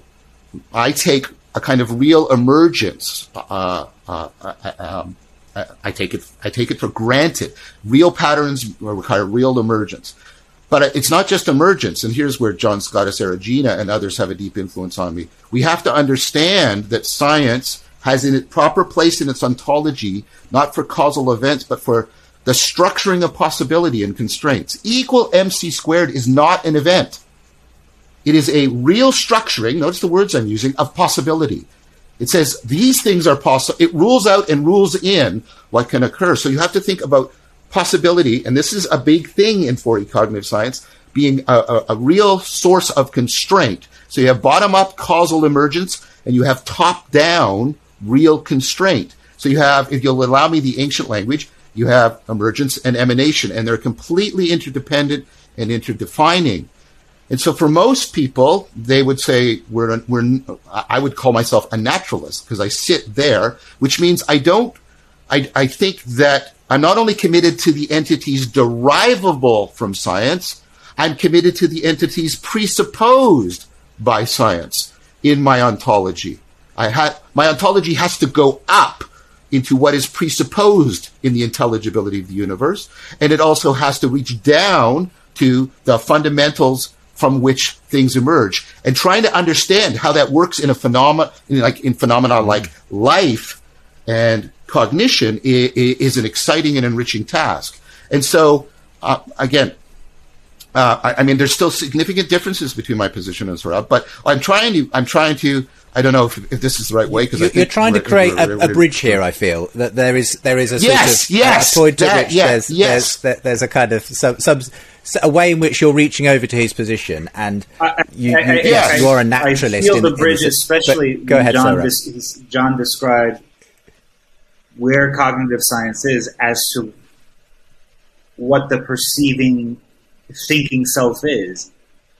I take a kind of real emergence. Uh, uh, uh, um, I take it. I take it for granted. Real patterns require real emergence, but it's not just emergence. And here's where John Scotus Erigena and others have a deep influence on me. We have to understand that science has in its proper place in its ontology, not for causal events, but for the structuring of possibility and constraints. E equal mc squared is not an event. It is a real structuring, notice the words I'm using, of possibility. It says these things are possible. It rules out and rules in what can occur. So you have to think about possibility, and this is a big thing in four E cognitive science, being a, a, a real source of constraint. So you have bottom-up causal emergence, and you have top-down real constraint. So you have, if you'll allow me the ancient language, you have emergence and emanation, and they're completely interdependent and interdefining. And so for most people, they would say, we're, we're, I would call myself a naturalist because I sit there, which means I don't, I, I think that I'm not only committed to the entities derivable from science, I'm committed to the entities presupposed by science in my ontology. I had, my ontology has to go up into what is presupposed in the intelligibility of the universe, and it also has to reach down to the fundamentals from which things emerge, and trying to understand how that works in a phenomena, like in phenomena like life and cognition, is, is an exciting and enriching task. And so, uh, again, uh, I, I mean, there's still significant differences between my position and Sohrab, but I'm trying to, I'm trying to, I don't know if, if this is the right way, because you're, you're trying to create a, a bridge here. I feel that there is there is a sort yes, of yes, a point that, at which yeah, there's, yes. there's there's a kind of some, some a way in which you're reaching over to his position, and I, you, I, I, you, yes, I, you are a naturalist. I feel in, the bridge, in this, especially go ahead, John, des- John described where cognitive science is as to what the perceiving, thinking self is.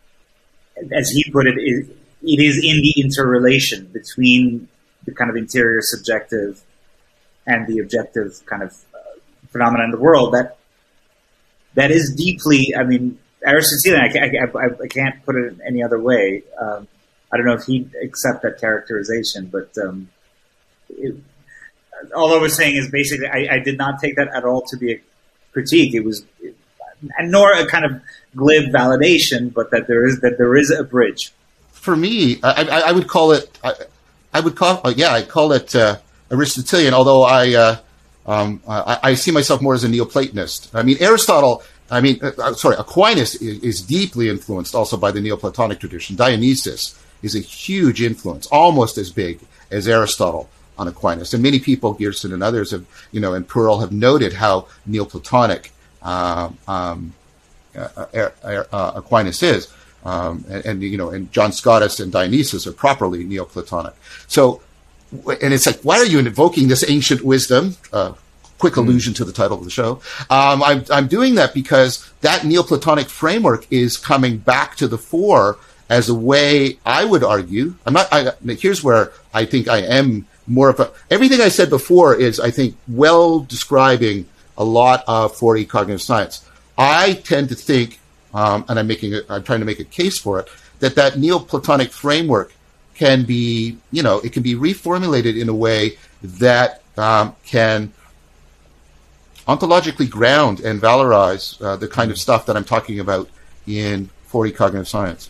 As he put it, it, it is in the interrelation between the kind of interior subjective and the objective kind of uh, phenomenon in the world that that is deeply, I mean, Aristotelian, I, I, I, I can't put it any other way. Um, I don't know if he'd accept that characterization, but um, it, all I was saying is basically I, I did not take that at all to be a critique. It was, it, nor a kind of glib validation, but that there is that there is a bridge. For me, I, I, I would call it. I, I would call, uh, yeah, I call it uh, Aristotelian. Although I, uh, um, I, I see myself more as a Neoplatonist. I mean, Aristotle. I mean, uh, sorry, Aquinas is, is deeply influenced also by the Neoplatonic tradition. Dionysius is a huge influence, almost as big as Aristotle on Aquinas. And many people, Geertsen and others, have, you know, and Pearl have noted how Neoplatonic um, um, uh, uh, uh, Aquinas is. Um, and, and, you know, and John Scotus and Dionysius are properly Neoplatonic. So, and it's like, why are you invoking this ancient wisdom? Uh, quick allusion mm. to the title of the show. Um, I'm, I'm doing that because that Neoplatonic framework is coming back to the fore as a way, I would argue, I'm not, I, here's where I think I am more of a, everything I said before is, I think, well describing a lot of four E cognitive science. I tend to think, um, and I'm making, a, I'm trying to make a case for it, that that Neoplatonic framework can be, you know, it can be reformulated in a way that um, can ontologically ground and valorize uh, the kind of stuff that I'm talking about in four E cognitive science.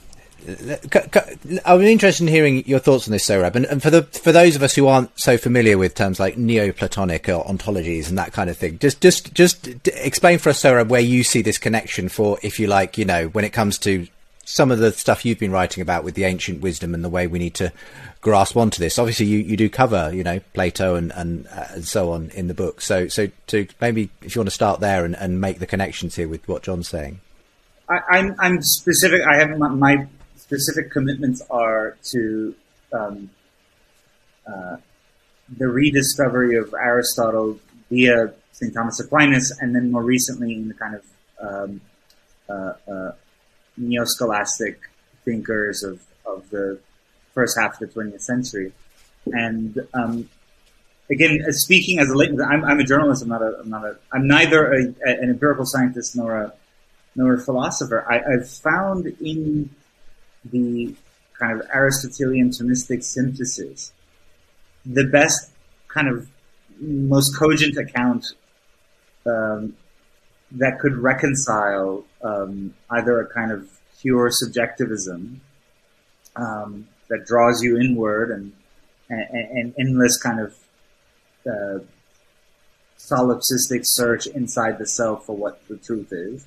I'm interested in hearing your thoughts on this, Sohrab. And, and for the for those of us who aren't so familiar with terms like Neoplatonic or ontologies and that kind of thing, just just just explain for us, Sohrab, where you see this connection for, if you like, you know, when it comes to some of the stuff you've been writing about with the ancient wisdom and the way we need to grasp onto this. Obviously, you, you do cover, you know, Plato and and, uh, and so on in the book. So so to maybe if you want to start there and, and make the connections here with what John's saying. I, I'm I'm specific. I have my, my specific commitments are to um, uh, the rediscovery of Aristotle via Saint Thomas Aquinas, and then more recently in the kind of um, uh, uh, neo-scholastic thinkers of, of the first half of the twentieth century. And um, again, speaking as a late, I'm, I'm a journalist. I'm not a. I'm not a. I'm neither a, a, an empirical scientist nor a nor a philosopher. I, I've found in the kind of Aristotelian Thomistic synthesis the best kind of most cogent account um, that could reconcile um, either a kind of pure subjectivism um, that draws you inward and an endless kind of uh, solipsistic search inside the self for what the truth is,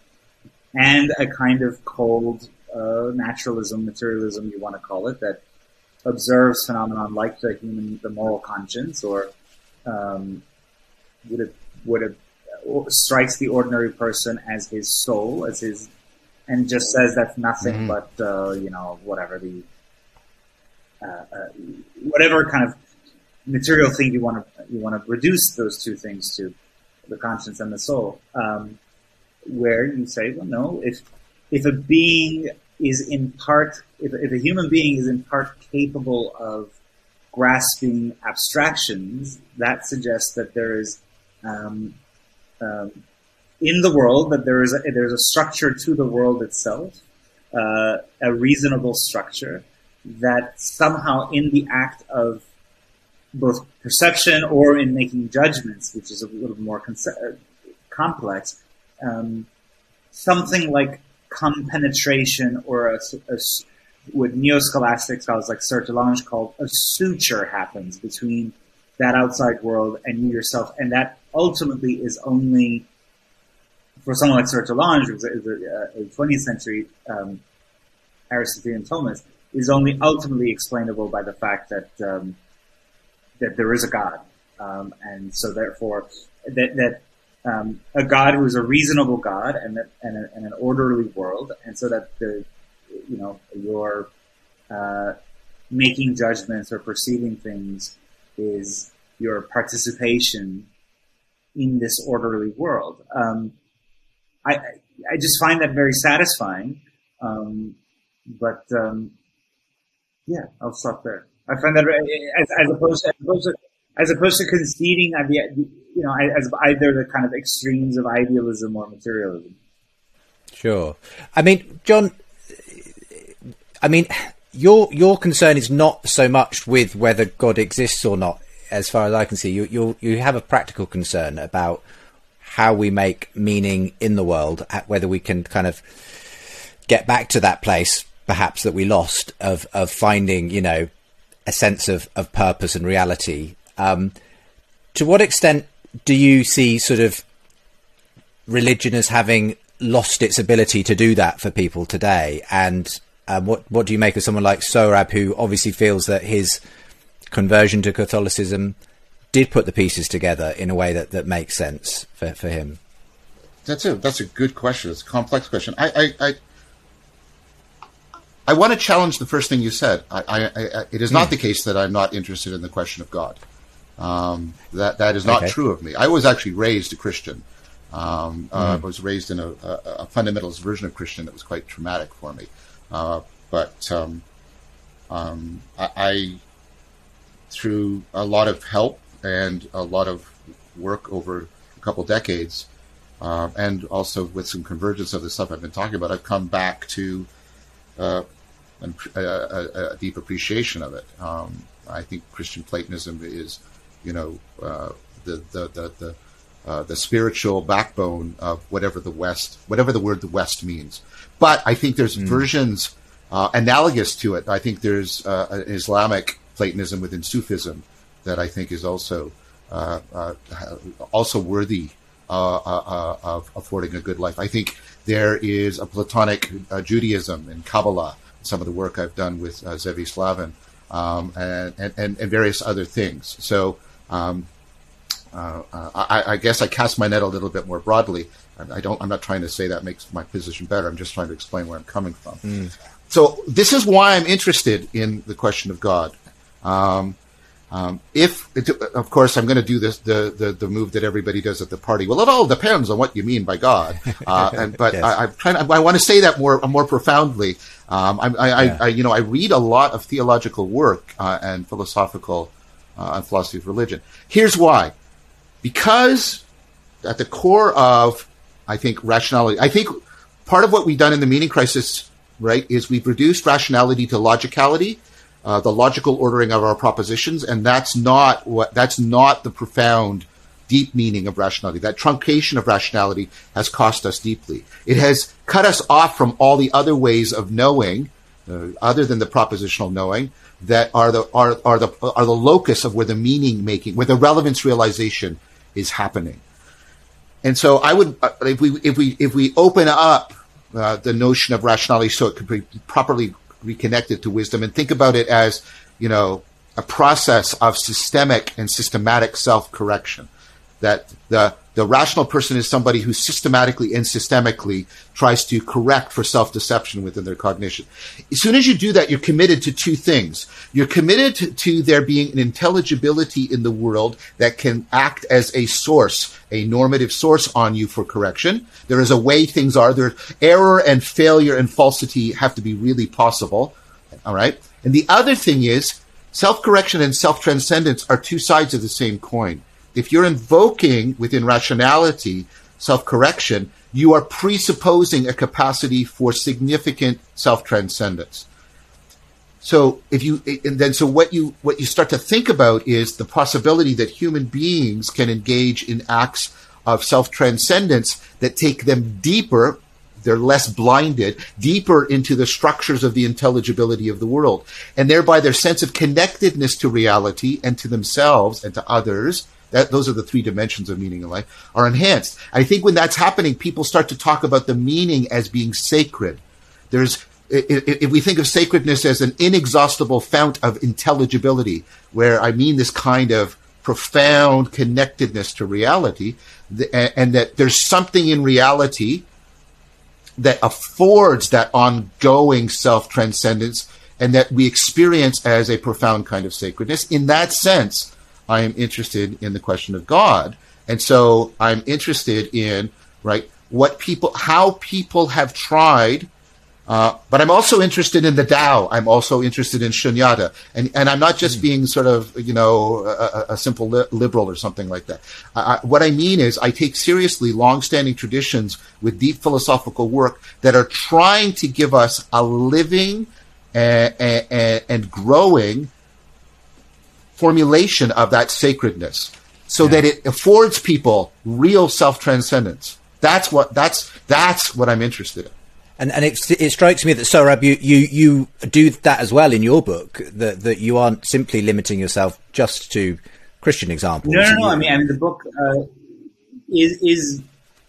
and a kind of cold uh, naturalism, materialism, you want to call it, that observes phenomenon like the human, the moral conscience, or um, would it would it strikes the ordinary person as his soul, as his, and just says that's nothing mm-hmm. but uh, you know whatever the uh, uh, whatever kind of material thing you want to you want to reduce those two things to, the conscience and the soul. Um, where you say, well, no, if if a being is in part, if, if a human being is in part capable of grasping abstractions, that suggests that there is um, um, in the world that there is a, there's a structure to the world itself, uh, a reasonable structure that somehow, in the act of both perception or in making judgments, which is a little more conce- complex, um, something like compenetration or a, a, what neo-scholastic scholars like Sir Delange called a suture happens between that outside world and you yourself, and that ultimately is only for someone like Sir Solange, who was a, a twentieth century um, Aristotelian Thomist, is only ultimately explainable by the fact that um, that there is a God, um, and so therefore that that um, a God who is a reasonable God and that, and, a, and an orderly world, and so that the you know your uh, making judgments or perceiving things is your participation in this orderly world. Um, I I just find that very satisfying, um, but um, yeah, I'll stop there. I find that as, as opposed to, as opposed to as opposed to conceding at the you know as either the kind of extremes of idealism or materialism. Sure. I mean, John. I mean, your your concern is not so much with whether God exists or not, as far as I can see. You you you have a practical concern about how we make meaning in the world, whether we can kind of get back to that place, perhaps, that we lost of, of finding, you know, a sense of, of purpose and reality. Um, to what extent do you see sort of religion as having lost its ability to do that for people today? And um, what, what do you make of someone like Sohrab, who obviously feels that his conversion to Catholicism did put the pieces together in a way that, that makes sense for, for him? That's a that's a good question. It's a complex question. I I I, I want to challenge the first thing you said. I, I, I it is not mm. the case that I'm not interested in the question of God. Um, that that is not okay. true of me. I was actually raised a Christian. Um, mm. uh, I was raised in a, a, a fundamentalist version of Christian that was quite traumatic for me. Uh, but um, um, I, I, through a lot of help and a lot of work over a couple decades, uh, and also with some convergence of the stuff I've been talking about, I've come back to uh, an, a, a, a deep appreciation of it. Um, I think Christian Platonism is, you know, uh, the the the the, uh, the spiritual backbone of whatever the West, whatever the word the West means. But I think there's mm. versions uh, analogous to it. I think there's uh, an Islamic Platonism within Sufism that I think is also uh, uh, also worthy uh, uh, of affording a good life. I think there is a Platonic uh, Judaism in Kabbalah, some of the work I've done with uh, Zevi Slavin, um, and, and, and various other things. So um, uh, I, I guess I cast my net a little bit more broadly. I don't. I'm not trying to say that makes my position better. I'm just trying to explain where I'm coming from. Mm. So this is why I'm interested in the question of God. Um, um, if, it, of course, I'm going to do this, the, the, the move that everybody does at the party. Well, it all depends on what you mean by God. Uh, and, but yes. I, I'm trying, I want to say that more, more profoundly. Um, I, I, yeah. I, you know, I read a lot of theological work, uh, and philosophical, uh, and philosophy of religion. Here's why. Because at the core of, I think, rationality, I think part of what we've done in the meaning crisis, right, is we've reduced rationality to logicality. Uh, the logical ordering of our propositions, and that's not what that's not the profound, deep meaning of rationality. That truncation of rationality has cost us deeply. It has cut us off from all the other ways of knowing, uh, other than the propositional knowing, that are the are are the are the locus of where the meaning making, where the relevance realization is happening. And so, I would uh, if we if we if we open up uh, the notion of rationality so it could be properly reconnected to wisdom, and think about it as, you know, a process of systemic and systematic self-correction. That the the rational person is somebody who systematically and systemically tries to correct for self-deception within their cognition. As soon as you do that, you're committed to two things. You're committed to, to there being an intelligibility in the world that can act as a source, a normative source on you for correction. There is a way things are. There, error and failure and falsity have to be really possible. All right. And the other thing is, self-correction and self-transcendence are two sides of the same coin. If you're invoking within rationality self-correction, you are presupposing a capacity for significant self-transcendence. So if you, and then so what you, what you start to think about is the possibility that human beings can engage in acts of self-transcendence that take them deeper. They're less blinded, deeper into the structures of the intelligibility of the world. And thereby their sense of connectedness to reality and to themselves and to others that those are the three dimensions of meaning in life, are enhanced. I think when that's happening, people start to talk about the meaning as being sacred. There's, if we think of sacredness as an inexhaustible fount of intelligibility, where I mean this kind of profound connectedness to reality, and that there's something in reality that affords that ongoing self-transcendence and that we experience as a profound kind of sacredness. In that sense, I am interested in the question of God. And so I'm interested in, right, what people, how people have tried, uh, but I'm also interested in the Tao. I'm also interested in Shunyata. And, and I'm not just mm. being sort of, you know, a, a simple li- liberal or something like that. I, I, what I mean is I take seriously long-standing traditions with deep philosophical work that are trying to give us a living and, and, and growing formulation of that sacredness, so yeah. that it affords people real self-transcendence. That's what that's that's what I'm interested in. And and it it strikes me that Sohrab, you, you you do that as well in your book. That that you aren't simply limiting yourself just to Christian examples. No, no, no. I mean, I mean, the book uh, is is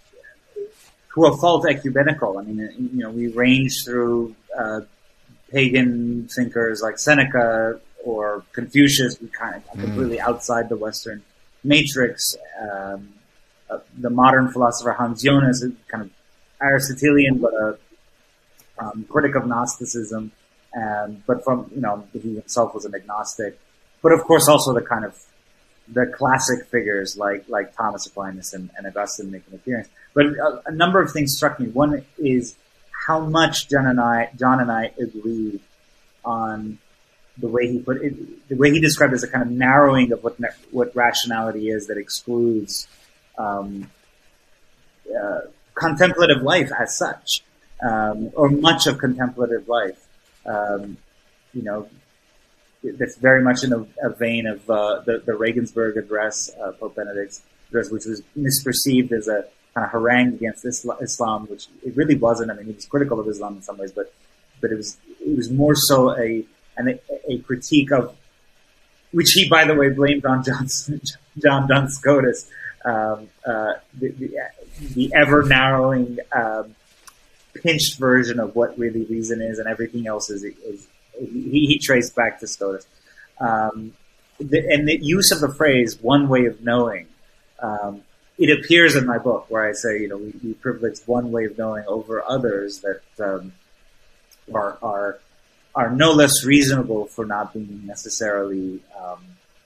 to a fault ecumenical. I mean, you know, we range through uh, pagan thinkers like Seneca or Confucius, we kind of completely mm. outside the Western matrix. Um, uh, the modern philosopher Hans Jonas is kind of Aristotelian, but a um, critic of Gnosticism. Um, but from, you know, he himself was an agnostic. But of course, also the kind of the classic figures like like Thomas Aquinas and, and Augustine make an appearance. But a, a number of things struck me. One is how much John and I, John and I agree on the way he put it, the way he described it as a kind of narrowing of what what rationality is that excludes um, uh, contemplative life as such, um, or much of contemplative life. Um, you know, that's very much in a, a vein of uh, the, the Regensburg address, uh, Pope Benedict's address, which was misperceived as a kind of harangue against Islam, which it really wasn't. I mean, he was critical of Islam in some ways, but but it was it was more so a and a, a critique of, which he, by the way, blamed on John, John Duns Scotus, um, uh, the, the, the ever-narrowing, um, pinched version of what really reason is, and everything else is, is he, he traced back to Scotus. Um, the, and the use of the phrase, one way of knowing, um, it appears in my book where I say, you know, we, we privilege one way of knowing over others that um, are are are no less reasonable for not being necessarily um,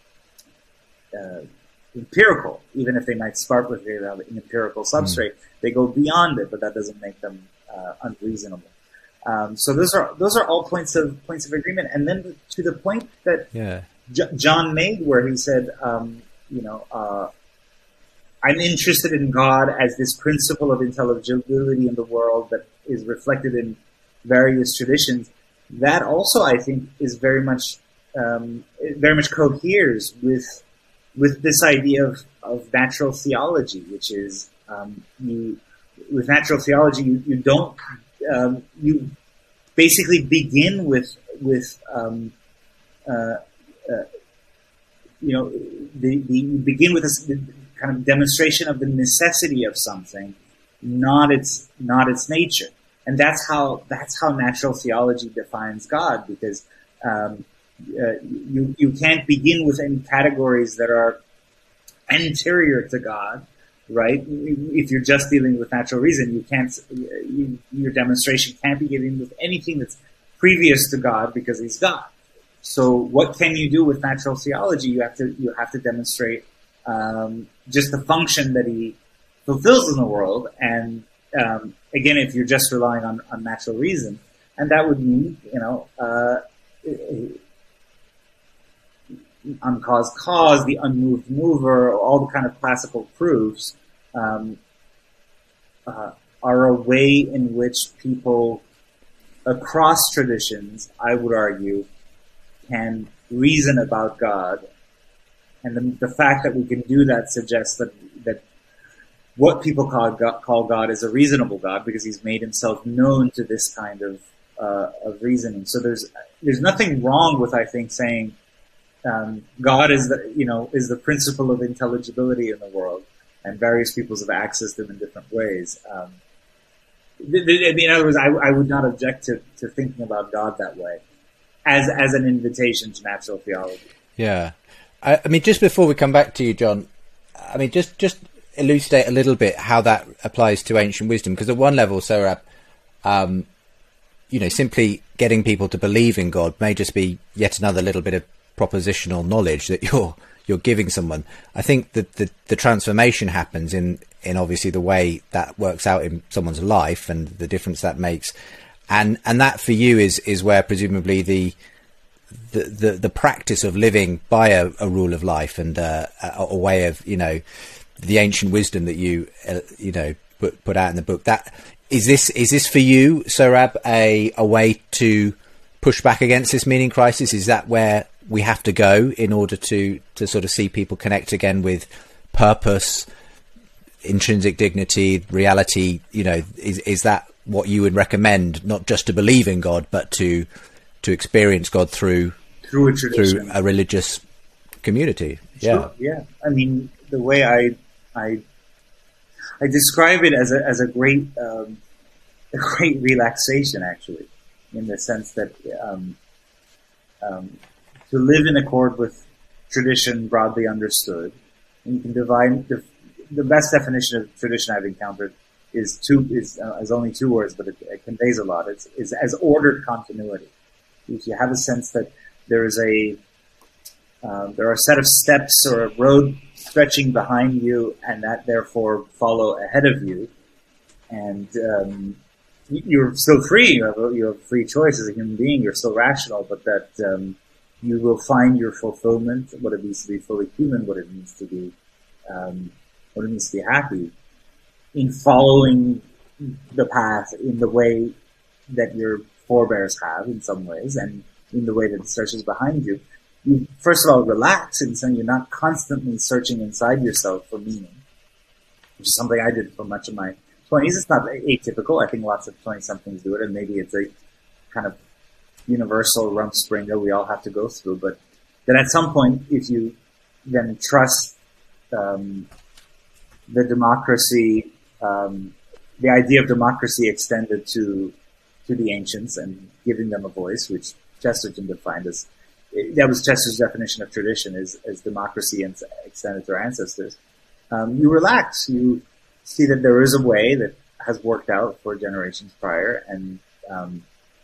uh, empirical, even if they might start with an empirical substrate. Mm. They go beyond it, but that doesn't make them uh, unreasonable. Um, so those are those are all points of points of agreement. And then to the point that yeah. J- John made, where he said, um, you know, uh, I'm interested in God as this principle of intelligibility in the world that is reflected in various traditions. That also, I think, is very much, um, it very much coheres with with this idea of, of natural theology, which is um, you with natural theology, you, you don't um, you basically begin with with um, uh, uh, you know the, the you begin with this kind of demonstration of the necessity of something, not its not its nature. And that's how that's how natural theology defines God, because um, uh, you you can't begin with any categories that are anterior to God, right? If you're just dealing with natural reason, you can't. You, your demonstration can't be dealing with anything that's previous to God, because He's God. So, what can you do with natural theology? You have to you have to demonstrate um, just the function that He fulfills in the world, and Um, again, if you're just relying on, on natural reason, and that would mean, you know, uh, uncaused cause, the unmoved mover, all the kind of classical proofs, um, uh, are a way in which people across traditions, I would argue, can reason about God. And the, the fact that we can do that suggests that, that what people call God, call God is a reasonable God, because He's made Himself known to this kind of uh, of reasoning. So there's there's nothing wrong with, I think, saying um, God is the, you know, is the principle of intelligibility in the world, and various peoples have accessed them in different ways. Um, in other words, I, I would not object to, to thinking about God that way, as as an invitation to natural theology. Yeah, I, I mean, just before we come back to you, John, I mean, just just elucidate a little bit how that applies to ancient wisdom, because at one level, Sohrab, um, you know, simply getting people to believe in God may just be yet another little bit of propositional knowledge that you're you're giving someone. I think that the, the transformation happens in, in obviously the way that works out in someone's life and the difference that makes. And, and that for you is, is where presumably the, the, the, the practice of living by a, a rule of life and uh, a, a way of, you know, the ancient wisdom that you, uh, you know, put, put out in the book, that is this, is this for you, Sohrab, a, a way to push back against this meaning crisis? Is that where we have to go in order to, to sort of see people connect again with purpose, intrinsic dignity, reality? You know, is, is that what you would recommend, not just to believe in God, but to, to experience God through, through a tradition, through a religious community? Sure, Yeah. Yeah. I mean, the way I, I, I describe it as a, as a great, um, a great relaxation, actually, in the sense that, um, um, to live in accord with tradition broadly understood. And you can divine the, the best definition of tradition I've encountered is two is, uh, is only two words, but it, it conveys a lot. It's is as ordered continuity. If you have a sense that there is a uh, there are a set of steps or a road stretching behind you, and that therefore follow ahead of you, and um, you're still free. You have, you have free choice as a human being. You're still rational, but that um, you will find your fulfillment, what it means to be fully human, what it means to be, um, what it means to be happy, in following the path in the way that your forebears have in some ways, and in the way that it stretches behind you. You, first of all, relax in saying you're not constantly searching inside yourself for meaning, which is something I did for much of my twenties. It's not atypical. I think lots of twenty-somethings do it, and maybe it's a kind of universal rumspringa that we all have to go through. But then at some point, if you then trust um, the democracy, um, the idea of democracy extended to to the ancients and giving them a voice, which Chesterton defined as, that was Chesterton's definition of tradition, is as democracy and extended to our ancestors. Um, you relax. You see that there is a way that has worked out for generations prior, and um,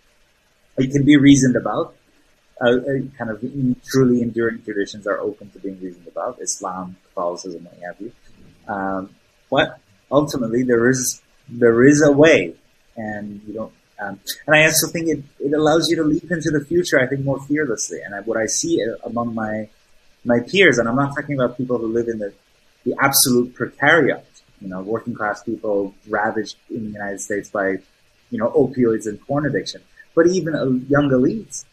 it can be reasoned about. Uh, kind of truly enduring traditions are open to being reasoned about. Islam, Catholicism, what have you. Um, but ultimately, there is there is a way, and you don't. Um, and I also think it, it allows you to leap into the future, I think, more fearlessly. And I, what I see among my my peers, and I'm not talking about people who live in the the absolute precariat, you know, working class people ravaged in the United States by, you know, opioids and porn addiction. But even a young elites,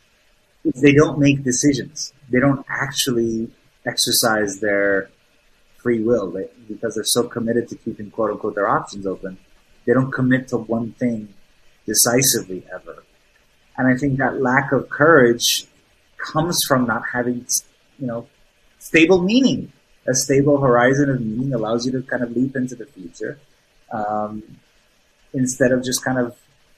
if they don't make decisions, they don't actually exercise their free will they, because they're so committed to keeping, quote unquote, their options open. They don't commit to one thing decisively ever. And I think that lack of courage comes from not having, you know, stable meaning. A stable horizon of meaning allows you to kind of leap into the future, um, instead of just kind of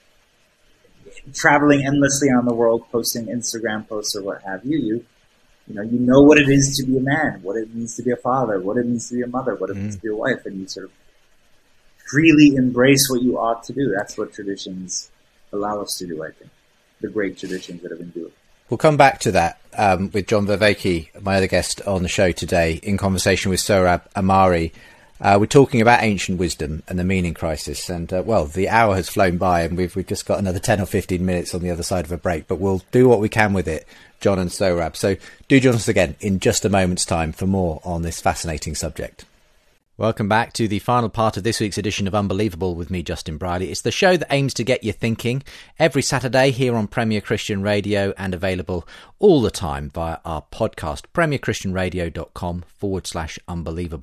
traveling endlessly on the world, posting Instagram posts or what have you. You, you know, you know what it is to be a man, what it means to be a father, what it means to be a mother, what it mm. means to be a wife, and you sort of freely embrace what you ought to do. That's what traditions allow us to do, I think. The great traditions that have endured. We'll come back to that um, with John Vervaeke, my other guest on the show today, in conversation with Sohrab Ahmari. Uh, we're talking about ancient wisdom and the meaning crisis. And, uh, well, the hour has flown by and we've, we've just got another ten or fifteen minutes on the other side of a break. But we'll do what we can with it, John and Sohrab. So do join us again in just a moment's time for more on this fascinating subject. Welcome back to the final part of this week's edition of Unbelievable with me, Justin Brierley. It's the show that aims to get you thinking every Saturday here on Premier Christian Radio and available all the time via our podcast, premierchristianradio.com forward slash unbelievable.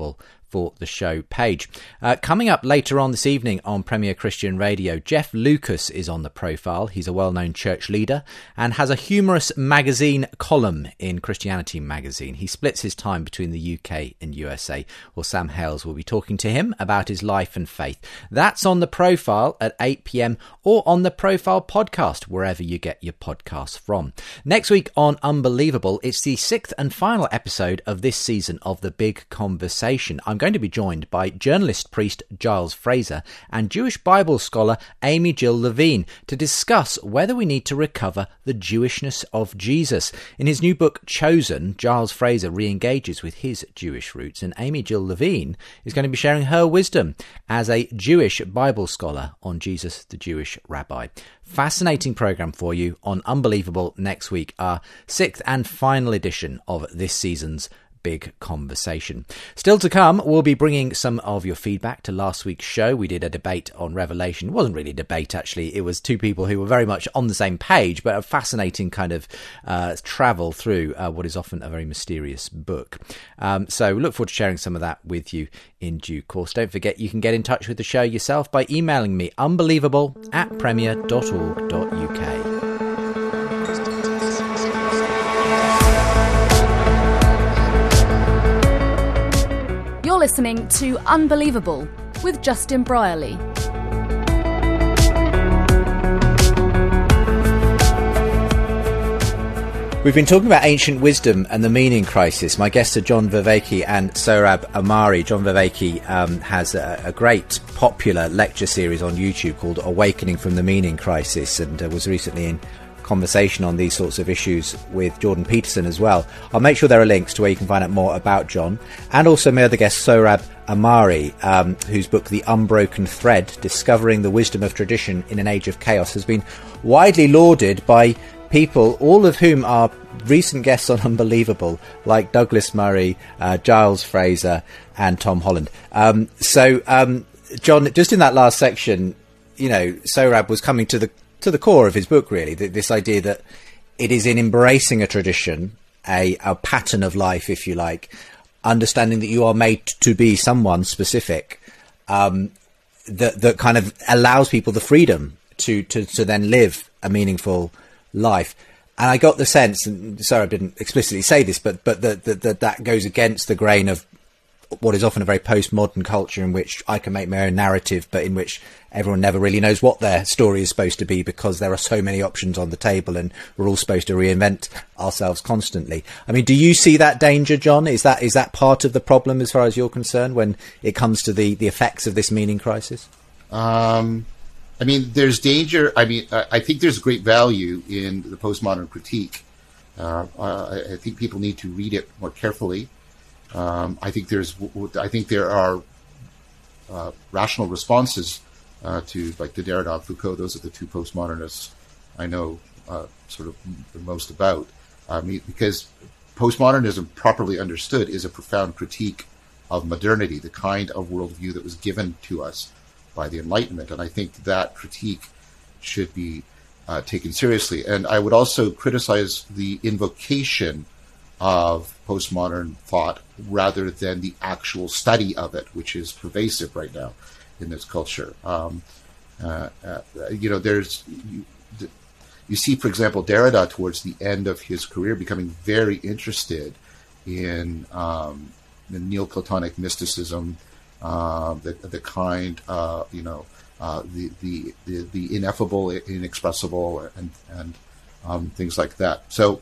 for the show page. Uh, coming up later on this evening on Premier Christian Radio, Jeff Lucas is on the profile. He's a well-known church leader and has a humorous magazine column in Christianity Magazine. He splits his time between the U K and U S A. Well, Sam Hales will be talking to him about his life and faith. That's on the profile at eight p.m. or on the Profile podcast, wherever you get your podcasts from. Next week on Unbelievable, it's the sixth and final episode of this season of The Big Conversation. I'm going to be joined by journalist priest Giles Fraser and Jewish Bible scholar Amy Jill Levine to discuss whether we need to recover the Jewishness of Jesus. In his new book Chosen, Giles Fraser re-engages with his Jewish roots, and Amy Jill Levine is going to be sharing her wisdom as a Jewish Bible scholar on Jesus the Jewish Rabbi. Fascinating programme for you on Unbelievable next week, our sixth and final edition of this season's Big Conversation. Still to come, we'll be bringing some of your feedback to last week's show. We did a debate on Revelation. It wasn't really a debate, actually. It was two people who were very much on the same page, but a fascinating kind of uh, travel through uh, what is often a very mysterious book. Um, so look forward to sharing some of that with you in due course. Don't forget you can get in touch with the show yourself by emailing me unbelievable at premier dot org dot U K. You're listening to Unbelievable with Justin Brierley. We've been talking about ancient wisdom and the meaning crisis. My guests are John Vervaeke and Sohrab Ahmari. John Vervaeke um, has a, a great popular lecture series on YouTube called Awakening from the Meaning Crisis, and uh, was recently in conversation on these sorts of issues with Jordan Peterson as well. I'll make sure there are links to where you can find out more about John, and also my other guest Sohrab Ahmari, um, whose book The Unbroken Thread, Discovering the Wisdom of Tradition in an Age of Chaos, has been widely lauded by people, all of whom are recent guests on Unbelievable, like Douglas Murray, uh, Giles Fraser and Tom Holland. Um, so, um, John, just in that last section, you know, Sohrab was coming to the to the core of his book, really, th- this idea that it is in embracing a tradition, a, a pattern of life, if you like, understanding that you are made to be someone specific, um, that, that kind of allows people the freedom to, to, to then live a meaningful life. And I got the sense, and sorry I didn't explicitly say this, but but that that that, that goes against the grain of what is often a very postmodern culture in which I can make my own narrative, but in which everyone never really knows what their story is supposed to be because there are so many options on the table and we're all supposed to reinvent ourselves constantly. I mean, do you see that danger, John? Is that is that part of the problem as far as you're concerned when it comes to the, the effects of this meaning crisis? Um, I mean, there's danger. I mean, I, I think there's great value in the postmodern critique. Uh, I, I think people need to read it more carefully. Um, I think there's, I think there are uh, rational responses uh, to, like, the Derrida and Foucault. Those are the two postmodernists I know uh, sort of the most about. I mean, because postmodernism, properly understood, is a profound critique of modernity, the kind of worldview that was given to us by the Enlightenment, and I think that critique should be uh, taken seriously. And I would also criticize the invocation of postmodern thought rather than the actual study of it, which is pervasive right now in this culture. Um, uh, uh, you know, there's you, you see, for example, Derrida towards the end of his career becoming very interested in um, the Neoplatonic mysticism, uh, the the kind, uh, you know, uh, the, the the the ineffable, inexpressible, and and um, things like that. So.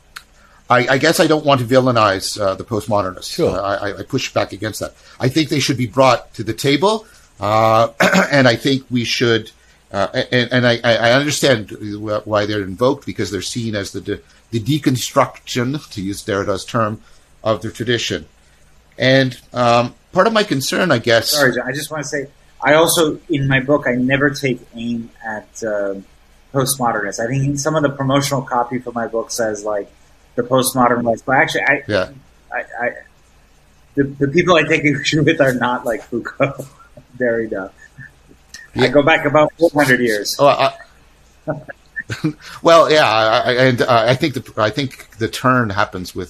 I, I guess I don't want to villainize uh, the postmodernists. Sure. Uh, I, I push back against that. I think they should be brought to the table, uh, and I think we should. Uh, and and I, I understand why they're invoked, because they're seen as the de, the deconstruction, to use Derrida's term, of the tradition. And um, part of my concern, I guess. Sorry, John, I just want to say, I also in my book I never take aim at uh, postmodernists. I think some of the promotional copy for my book says like. The postmodern life, but actually, I, yeah. I, I, the the people I take issue with are not like Foucault, Derrida. Yeah. I go back about four hundred years. Oh, I, well, yeah, I, and uh, I think the I think the turn happens with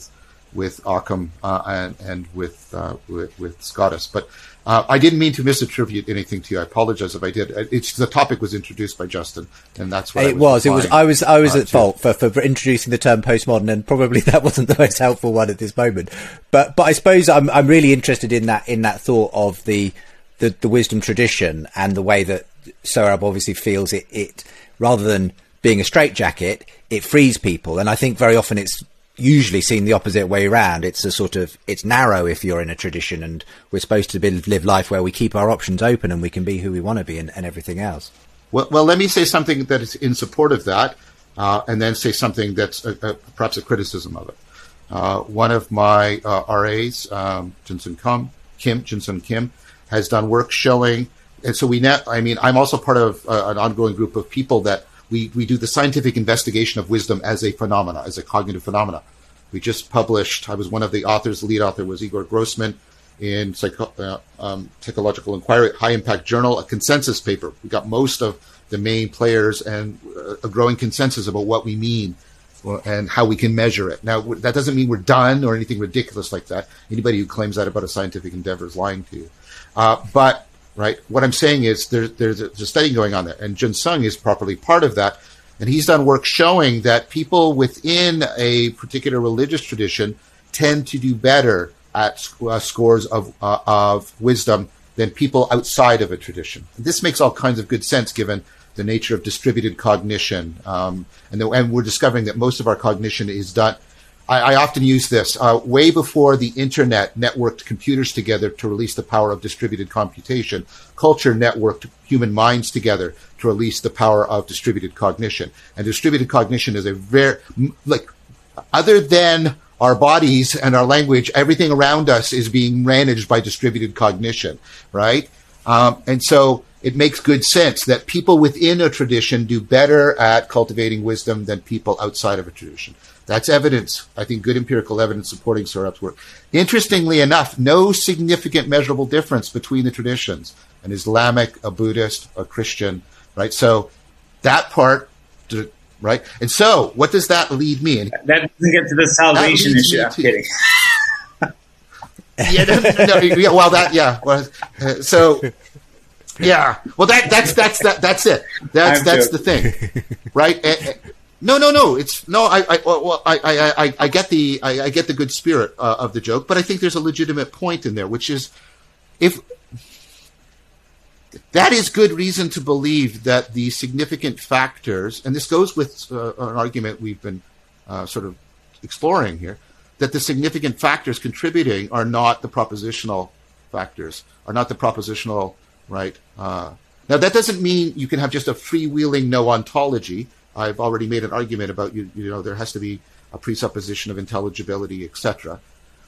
with Occam uh, and, and with, uh, with with Scotus. But uh, I didn't mean to misattribute anything to you. I apologize if I did. It's the topic was introduced by Justin, and that's what it I was. was. It was. I was. I was uh, at fault for, for introducing the term postmodern, and probably that wasn't the most helpful one at this moment. But but I suppose I'm I'm really interested in that in that thought of the the, the wisdom tradition and the way that Sohrab obviously feels it. It rather than being a straitjacket, it frees people, and I think very often it's usually seen the opposite way around. It's a sort of, it's narrow if you're in a tradition, and we're supposed to be, live life where we keep our options open and we can be who we want to be and, and everything else. Well, well, let me say something that is in support of that, uh, and then say something that's a, a, perhaps a criticism of it. Uh, one of my uh, R As, um, Jinsun Kim, Kim, Jinsun Kim, has done work showing, and so we net, I mean, I'm also part of uh, an ongoing group of people that We, we do the scientific investigation of wisdom as a phenomena, as a cognitive phenomena. We just published, I was one of the authors, the lead author was Igor Grossman in Psycho, uh, um, Psychological Inquiry, High Impact Journal, a consensus paper. We got most of the main players and uh, a growing consensus about what we mean and how we can measure it. Now, that doesn't mean we're done or anything ridiculous like that. Anybody who claims that about a scientific endeavor is lying to you. Uh, but Right. What I'm saying is there, there's, a, there's a study going on there, and Jinsung is properly part of that. And he's done work showing that people within a particular religious tradition tend to do better at uh, scores of uh, of wisdom than people outside of a tradition. This makes all kinds of good sense given the nature of distributed cognition. Um, and, the, and we're discovering that most of our cognition is done. I, I often use this. Uh, way before the internet networked computers together to release the power of distributed computation, culture networked human minds together to release the power of distributed cognition. And distributed cognition is a very, like, other than our bodies and our language, everything around us is being managed by distributed cognition, right? Um, and so it makes good sense that people within a tradition do better at cultivating wisdom than people outside of a tradition. That's evidence, I think, good empirical evidence supporting Sohrab's work. Interestingly enough, no significant measurable difference between the traditions, an Islamic, a Buddhist, a Christian, right? So that part, right? And so what does that lead me? And that doesn't get to the salvation issue. I'm to, kidding. yeah, no, no, no, yeah, well, that, yeah. Well, uh, so, yeah. Well, that, that's, that's, that, that's it. That's, I'm that's joking. the thing, right? Uh, No, no, no. It's no. I, I, well, I, I, I, I get the, I, I get the good spirit uh, of the joke, but I think there's a legitimate point in there, which is, if that is good reason to believe that the significant factors, and this goes with uh, an argument we've been uh, sort of exploring here, that the significant factors contributing are not the propositional factors, are not the propositional, right? Uh, now that doesn't mean you can have just a freewheeling no ontology. I've already made an argument about, you, you know, there has to be a presupposition of intelligibility, et cetera.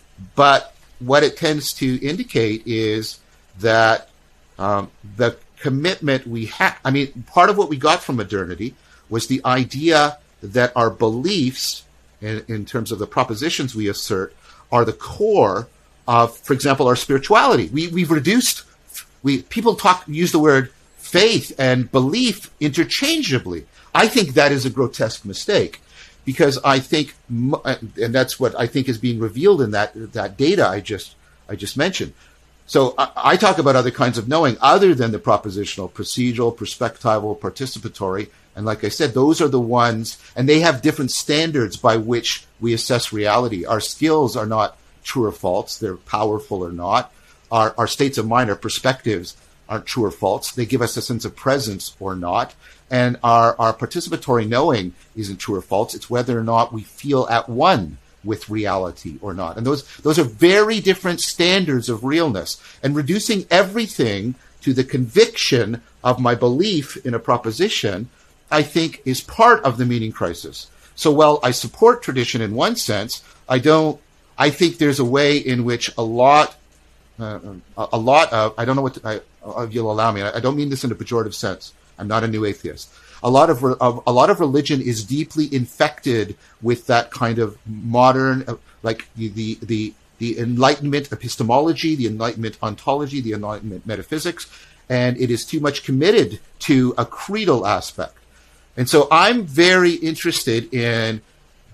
But what it tends to indicate is that um, the commitment we have, I mean, part of what we got from modernity was the idea that our beliefs, in, in terms of the propositions we assert, are the core of, for example, our spirituality. We, we've reduced, we people talk, use the word faith and belief interchangeably. I think that is a grotesque mistake, because I think, and that's what I think is being revealed in that that data I just I just mentioned. So I, I talk about other kinds of knowing other than the propositional, procedural, perspectival, participatory, and like I said, those are the ones, and they have different standards by which we assess reality. Our skills are not true or false; they're powerful or not. Our our states of mind, our perspectives, aren't true or false; they give us a sense of presence or not. And our, our participatory knowing isn't true or false. It's whether or not we feel at one with reality or not. And those those are very different standards of realness. And reducing everything to the conviction of my belief in a proposition, I think, is part of the meaning crisis. So while I support tradition in one sense, I don't. I think there's a way in which a lot, uh, a, a lot of I don't know what to, I, if you'll allow me. I don't mean this in a pejorative sense. I'm not a new atheist. A lot of, of a lot of religion is deeply infected with that kind of modern, uh, like the, the the the Enlightenment epistemology, the Enlightenment ontology, the Enlightenment metaphysics, and it is too much committed to a creedal aspect. And so I'm very interested in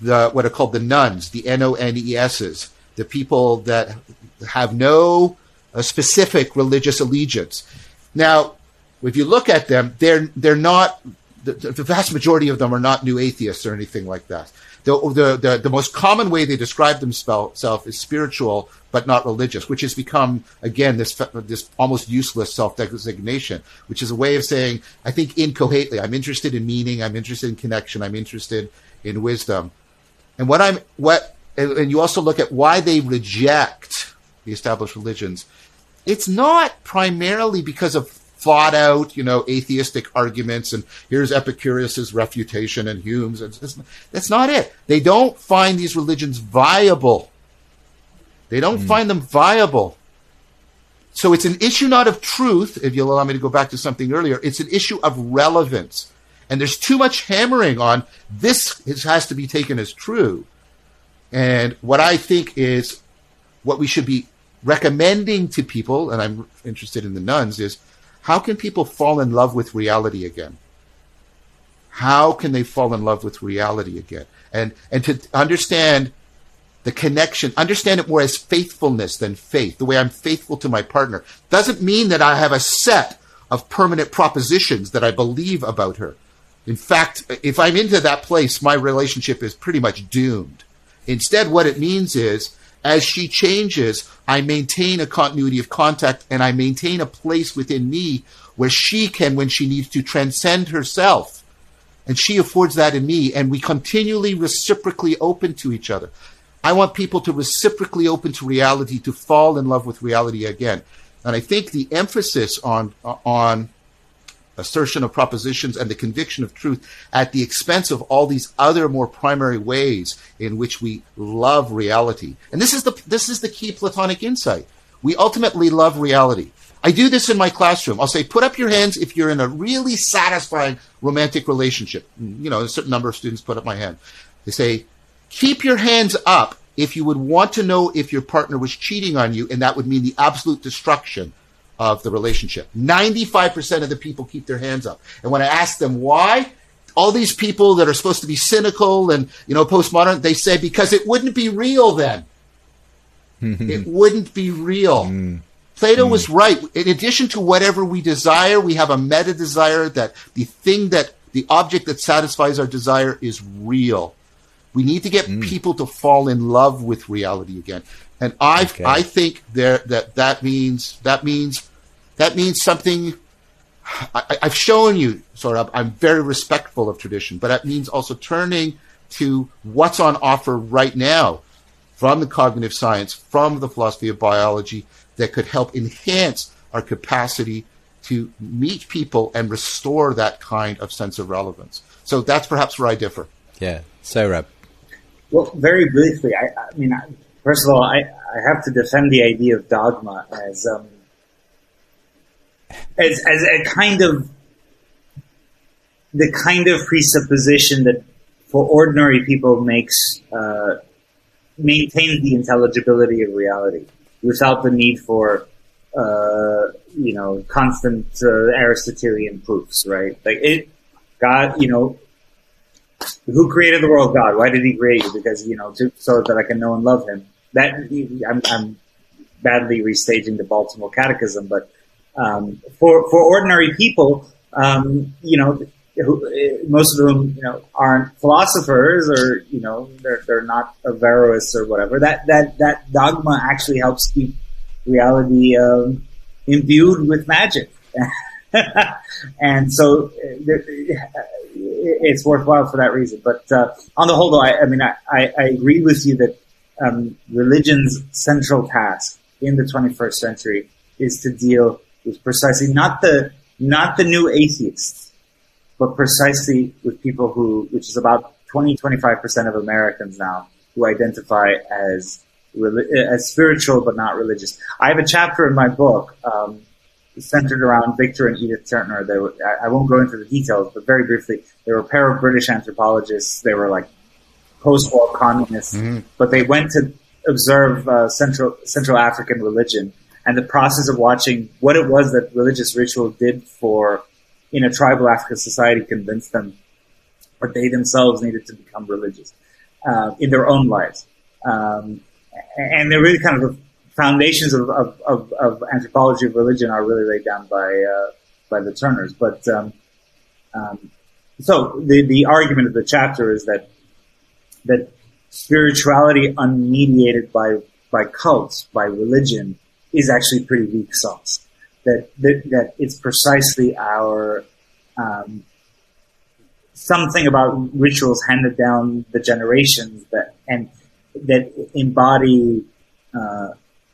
the what are called the nuns, the N O N E S's, the people that have no uh, specific religious allegiance. Now, if you look at them, they're they're not. The, the vast majority of them are not new atheists or anything like that. The the the, the most common way they describe themselves is spiritual but not religious, which has become, again, this this almost useless self-designation, which is a way of saying, I think incoherently, I'm interested in meaning, I'm interested in connection, I'm interested in wisdom. And what I'm what and, and you also look at why they reject the established religions. It's not primarily because of thought out, you know, atheistic arguments, and here's Epicurus's refutation and Hume's. It's, that's not it. They don't find these religions viable. They don't mm. find them viable. So it's an issue not of truth, if you'll allow me to go back to something earlier. It's an issue of relevance. And there's too much hammering on this has to be taken as true. And what I think is what we should be recommending to people, and I'm interested in the nuns, is how can people fall in love with reality again? How can they fall in love with reality again? And and to understand the connection, understand it more as faithfulness than faith. The way I'm faithful to my partner doesn't mean that I have a set of permanent propositions that I believe about her. In fact, if I'm into that place, my relationship is pretty much doomed. Instead, what it means is, as she changes, I maintain a continuity of contact, and I maintain a place within me where she can, when she needs to, transcend herself. And she affords that in me, and we continually reciprocally open to each other. I want people to reciprocally open to reality, to fall in love with reality again. And I think the emphasis on on assertion of propositions and the conviction of truth at the expense of all these other more primary ways in which we love reality. And this is the this is the key Platonic insight. We ultimately love reality. I do this in my classroom. I'll say, put up your hands if you're in a really satisfying romantic relationship. You know, a certain number of students put up my hand. They say, keep your hands up if you would want to know if your partner was cheating on you, and that would mean the absolute destruction of the relationship. ninety-five percent of the people keep their hands up. And when I ask them why, all these people that are supposed to be cynical and, you know, postmodern, they say, because it wouldn't be real then. It wouldn't be real. Mm. Plato mm. was right. In addition to whatever we desire, we have a meta desire that the thing that, the object that satisfies our desire is real. We need to get mm. people to fall in love with reality again. And I okay. I think there that that means that means that means something. I, I've shown you, sort of. I'm very respectful of tradition, but that means also turning to what's on offer right now from the cognitive science, from the philosophy of biology, that could help enhance our capacity to meet people and restore that kind of sense of relevance. So that's perhaps where I differ. Yeah, Sohrab. Well, very briefly, I, I mean. I, First of all, I, I have to defend the idea of dogma as um, as as a kind of the kind of presupposition that for ordinary people makes uh, maintains the intelligibility of reality without the need for uh, you know constant uh, Aristotelian proofs, right? Like it, God, you know. Who created the world? God. Why did he create you? Because, you know, to, so that I can know and love him. That I'm, I'm badly restaging the Baltimore Catechism, but um, for for ordinary people, um, you know, who, most of whom you know aren't philosophers, or you know, they're they're not Averroes or whatever. That that that dogma actually helps keep reality um, imbued with magic, and so. Uh, It's worthwhile for that reason. But uh, on the whole, though, I, I mean, I, I, I agree with you that um, religion's central task in the twenty-first century is to deal with precisely not the not the new atheists, but precisely with people who, which is about twenty, twenty-five percent of Americans now, who identify as as spiritual but not religious. I have a chapter in my book um, centered around Victor and Edith Turner. They were, I, I won't go into the details, but very briefly, they were a pair of British anthropologists. They were like post-war communists, mm-hmm. but they went to observe uh, Central Central African religion, and the process of watching what it was that religious ritual did for in a tribal African society convinced them that they themselves needed to become religious. uh, in their own lives. Um, and they're really kind of the foundations of, of, of, of anthropology of religion are really laid down by uh, by the Turners. But um, um, so the the argument of the chapter is that that spirituality unmediated by by cults, by religion, is actually pretty weak sauce. That that, that it's precisely our um, something about rituals handed down the generations that and that embody uh,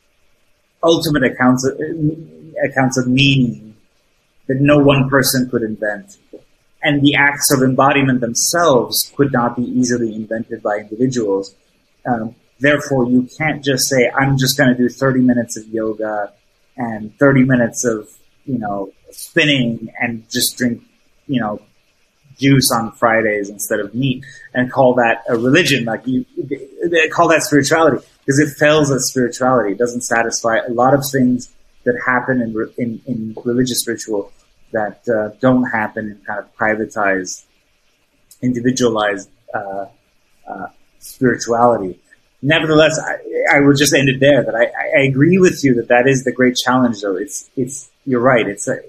ultimate accounts of, accounts of meaning that no one person could invent. And the acts of embodiment themselves could not be easily invented by individuals. Um, therefore, you can't just say, I'm just going to do thirty minutes of yoga and thirty minutes of, you know, spinning and just drink, you know, juice on Fridays instead of meat and call that a religion. Like you, they call that spirituality, because it fails as spirituality. It doesn't satisfy a lot of things that happen in, in, in religious ritual that uh, don't happen in kind of privatized, individualized uh, uh, spirituality. Nevertheless, I, I would just end it there. That I, I agree with you that that is the great challenge. Though it's it's you're right. It's a,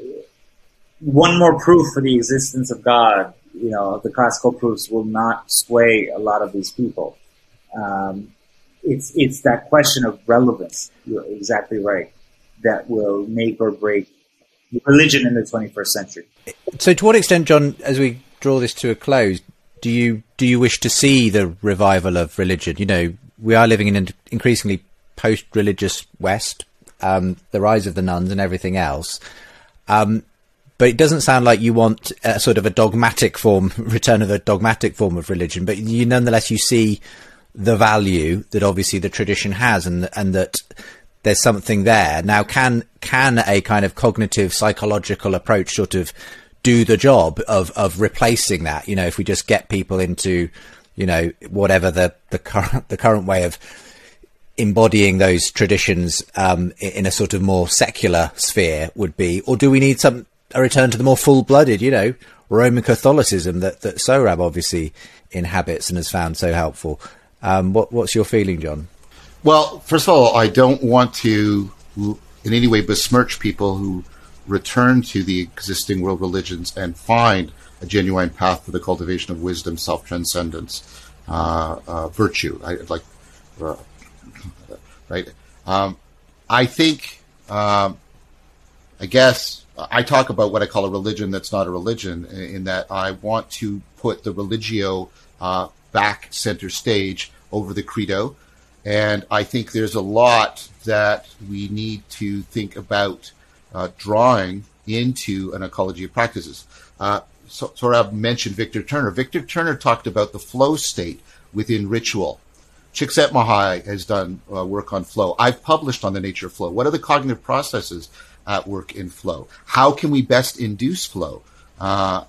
one more proof for the existence of God. You know, the classical proofs will not sway a lot of these people. Um, it's it's that question of relevance. You're exactly right. That will make or break religion in the twenty-first century. So to what extent, John, as we draw this to a close, do you do you wish to see the revival of religion? You know, we are living in an increasingly post-religious West, um, the rise of the nuns and everything else. Um, but it doesn't sound like you want a sort of a dogmatic form, return of a dogmatic form of religion, but you nonetheless, you see the value that obviously the tradition has, and and that there's something there. Now, can can a kind of cognitive psychological approach sort of do the job of, of replacing that? You know, if we just get people into, you know, whatever the, the current the current way of embodying those traditions um, in a sort of more secular sphere would be, or do we need some a return to the more full-blooded, you know, Roman Catholicism that that Sohrab obviously inhabits and has found so helpful? Um, what what's your feeling, John? Well, first of all, I don't want to in any way besmirch people who return to the existing world religions and find a genuine path for the cultivation of wisdom, self-transcendence, uh, uh, virtue. I like, uh, right? Um, I think, um, I guess, I talk about what I call a religion that's not a religion, in that I want to put the religio uh, back center stage over the credo. And I think there's a lot that we need to think about uh, drawing into an ecology of practices. Uh, so, Sohrab mentioned Victor Turner. Victor Turner talked about the flow state within ritual. Csikszentmihalyi has done uh, work on flow. I've published on the nature of flow. What are the cognitive processes at work in flow? How can we best induce flow? Uh,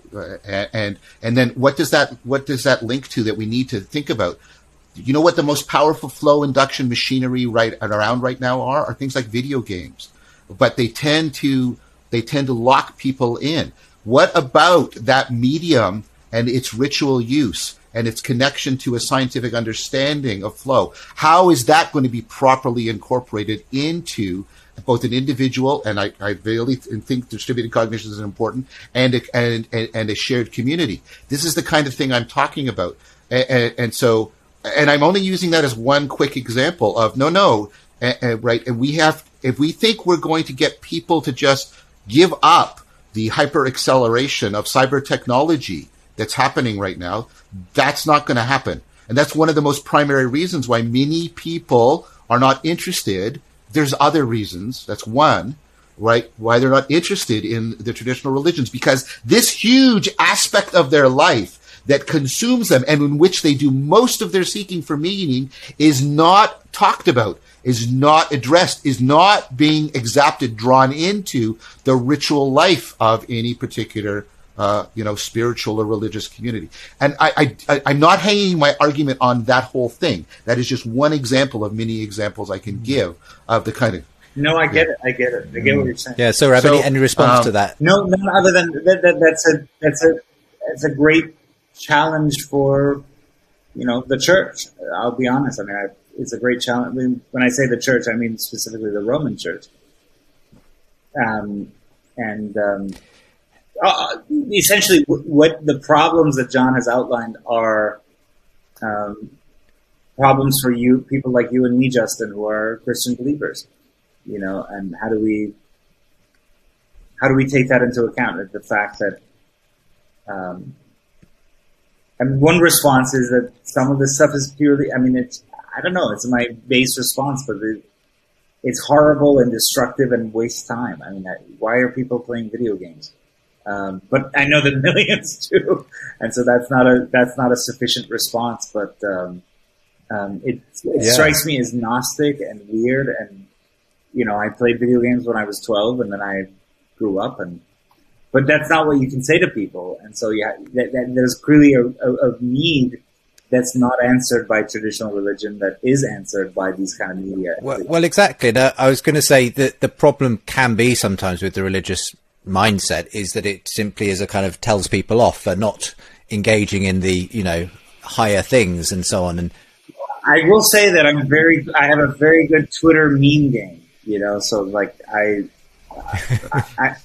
and and then what does that what does that link to that we need to think about? You know what the most powerful flow induction machinery right around right now are? Are things like video games. But they tend to they tend to lock people in. What about that medium and its ritual use and its connection to a scientific understanding of flow? How is that going to be properly incorporated into both an individual, and I, I really think distributed cognition is important, and a, and, and and a shared community? This is the kind of thing I'm talking about. And, and, and so, and I'm only using that as one quick example of no, no, uh, uh, right? And we have, if we think we're going to get people to just give up the hyper acceleration of cyber technology that's happening right now, that's not going to happen. And that's one of the most primary reasons why many people are not interested. There's other reasons. That's one, right? Why they're not interested in the traditional religions, because this huge aspect of their life that consumes them and in which they do most of their seeking for meaning is not talked about, is not addressed, is not being exapted, drawn into the ritual life of any particular, uh, you know, spiritual or religious community. And I, I, I'm not hanging my argument on that whole thing. That is just one example of many examples I can give of the kind of. No, I get yeah. it. I get it. I get what you're saying. Yeah. So, Rob, so any, any response um, to that? No, none other than that, that. That's a that's a that's a great challenge for you know, the church. I'll be honest. I mean, I, it's a great challenge. I mean, when I say the church, I mean specifically the Roman Church. Um, and um, uh, essentially, w- what the problems that John has outlined are um, problems for you, people like you and me, Justin, who are Christian believers. You know, and how do we how do we take that into account? The fact that, um, and one response is that some of this stuff is purely. I mean, it's I don't know. It's my base response, but it, it's horrible and destructive and wastes time. I mean, why are people playing video games? Um, but I know that millions do, and so that's not a that's not a sufficient response. But um, um, it, it yeah. strikes me as Gnostic and weird. And you know, I played video games when I was twelve, and then I grew up. And but that's not what you can say to people. And so yeah, that, that there's clearly a, a, a need that's not answered by traditional religion, that is answered by these kind of media. Well, well exactly. Now, I was going to say that the problem can be sometimes with the religious mindset is that it simply is a kind of tells people off for not engaging in the, you know, higher things and so on. And I will say that I'm very, I have a very good Twitter meme game, you know, so like I, I, I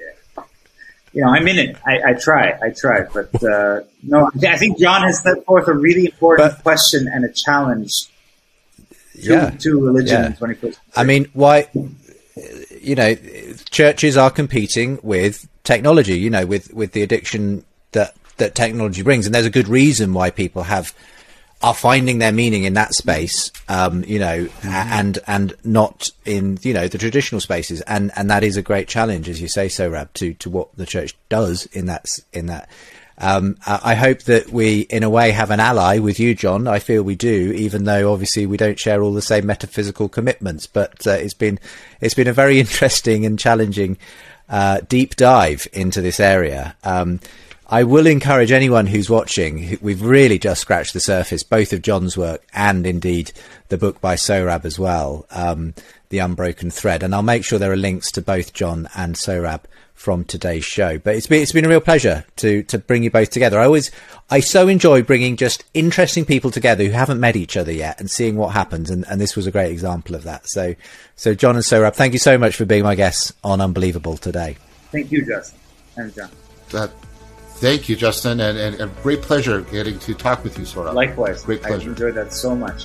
you know, I'm in it. I, I try, I try, but uh, no, I think John has set forth a really important but, question and a challenge to, yeah, to religion yeah. in the twenty-first century. I mean, why, you know, churches are competing with technology, you know, with, with the addiction that, that technology brings. And there's a good reason why people have, are finding their meaning in that space, um, you know, mm-hmm. and, and not in, you know, the traditional spaces. And, and that is a great challenge, as you say, Sohrab, to, to what the church does in that, in that. Um, I hope that we, in a way, have an ally with you, John. I feel we do, even though obviously we don't share all the same metaphysical commitments. But uh, it's been it's been a very interesting and challenging uh, deep dive into this area. Um, I will encourage anyone who's watching. We've really just scratched the surface, both of John's work and indeed the book by Sohrab as well, um, The Unbroken Thread. And I'll make sure there are links to both John and Sohrab from today's show. But it's been it's been a real pleasure to to bring you both together. I always I so enjoy bringing just interesting people together who haven't met each other yet and seeing what happens, and, and this was a great example of that. So so John and Sohrab, thank you so much for being my guests on Unbelievable today. Thank you, Justin. And John. Uh, thank you, Justin, and, and a great pleasure getting to talk with you, Sohrab. Likewise. Great pleasure. I enjoyed that so much.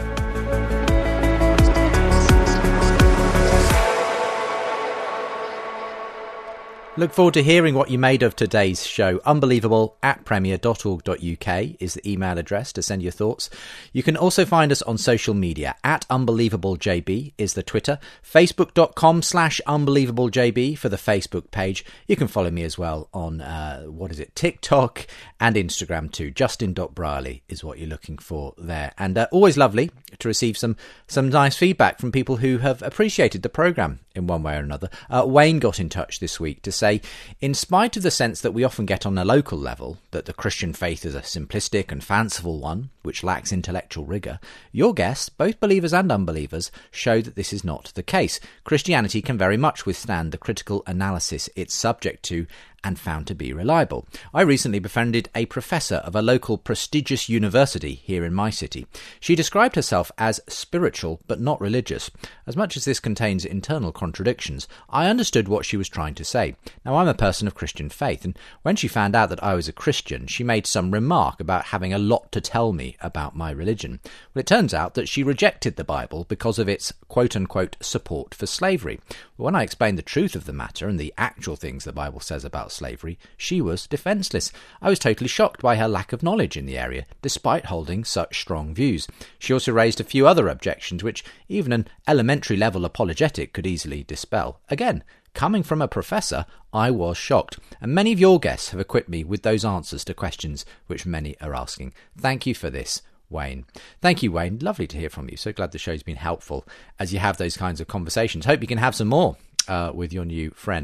Look forward to hearing what you made of today's show. Unbelievable at premier dot org dot uk is the email address to send your thoughts. You can also find us on social media. At UnbelievableJB is the Twitter. Facebook.com slash UnbelievableJB for the Facebook page. You can follow me as well on, uh, what is it, TikTok and Instagram too. Justin dot Brierley is what you're looking for there. And uh, always lovely to receive some, some nice feedback from people who have appreciated the programme in one way or another. Uh, Wayne got in touch this week to say, in spite of the sense that we often get on a local level, that the Christian faith is a simplistic and fanciful one, which lacks intellectual rigour, your guests, both believers and unbelievers, show that this is not the case. Christianity can very much withstand the critical analysis it's subject to and found to be reliable. I recently befriended a professor of a local prestigious university here in my city. She described herself as spiritual but not religious. As much as this contains internal contradictions, I understood what she was trying to say. Now, I'm a person of Christian faith, and when she found out that I was a Christian, she made some remark about having a lot to tell me about my religion. Well, it turns out that she rejected the Bible because of its quote-unquote support for slavery. Well, when I explained the truth of the matter and the actual things the Bible says about slavery, she was defenceless. I was totally shocked by her lack of knowledge in the area, despite holding such strong views. She also raised a few other objections which even an elementary level apologetic could easily dispel. Again, coming from a professor, I was shocked, and many of your guests have equipped me with those answers to questions which many are asking. Thank you for this, Wayne. Thank you, Wayne. Lovely to hear from you. So glad the show's been helpful as you have those kinds of conversations. Hope you can have some more uh, with your new friend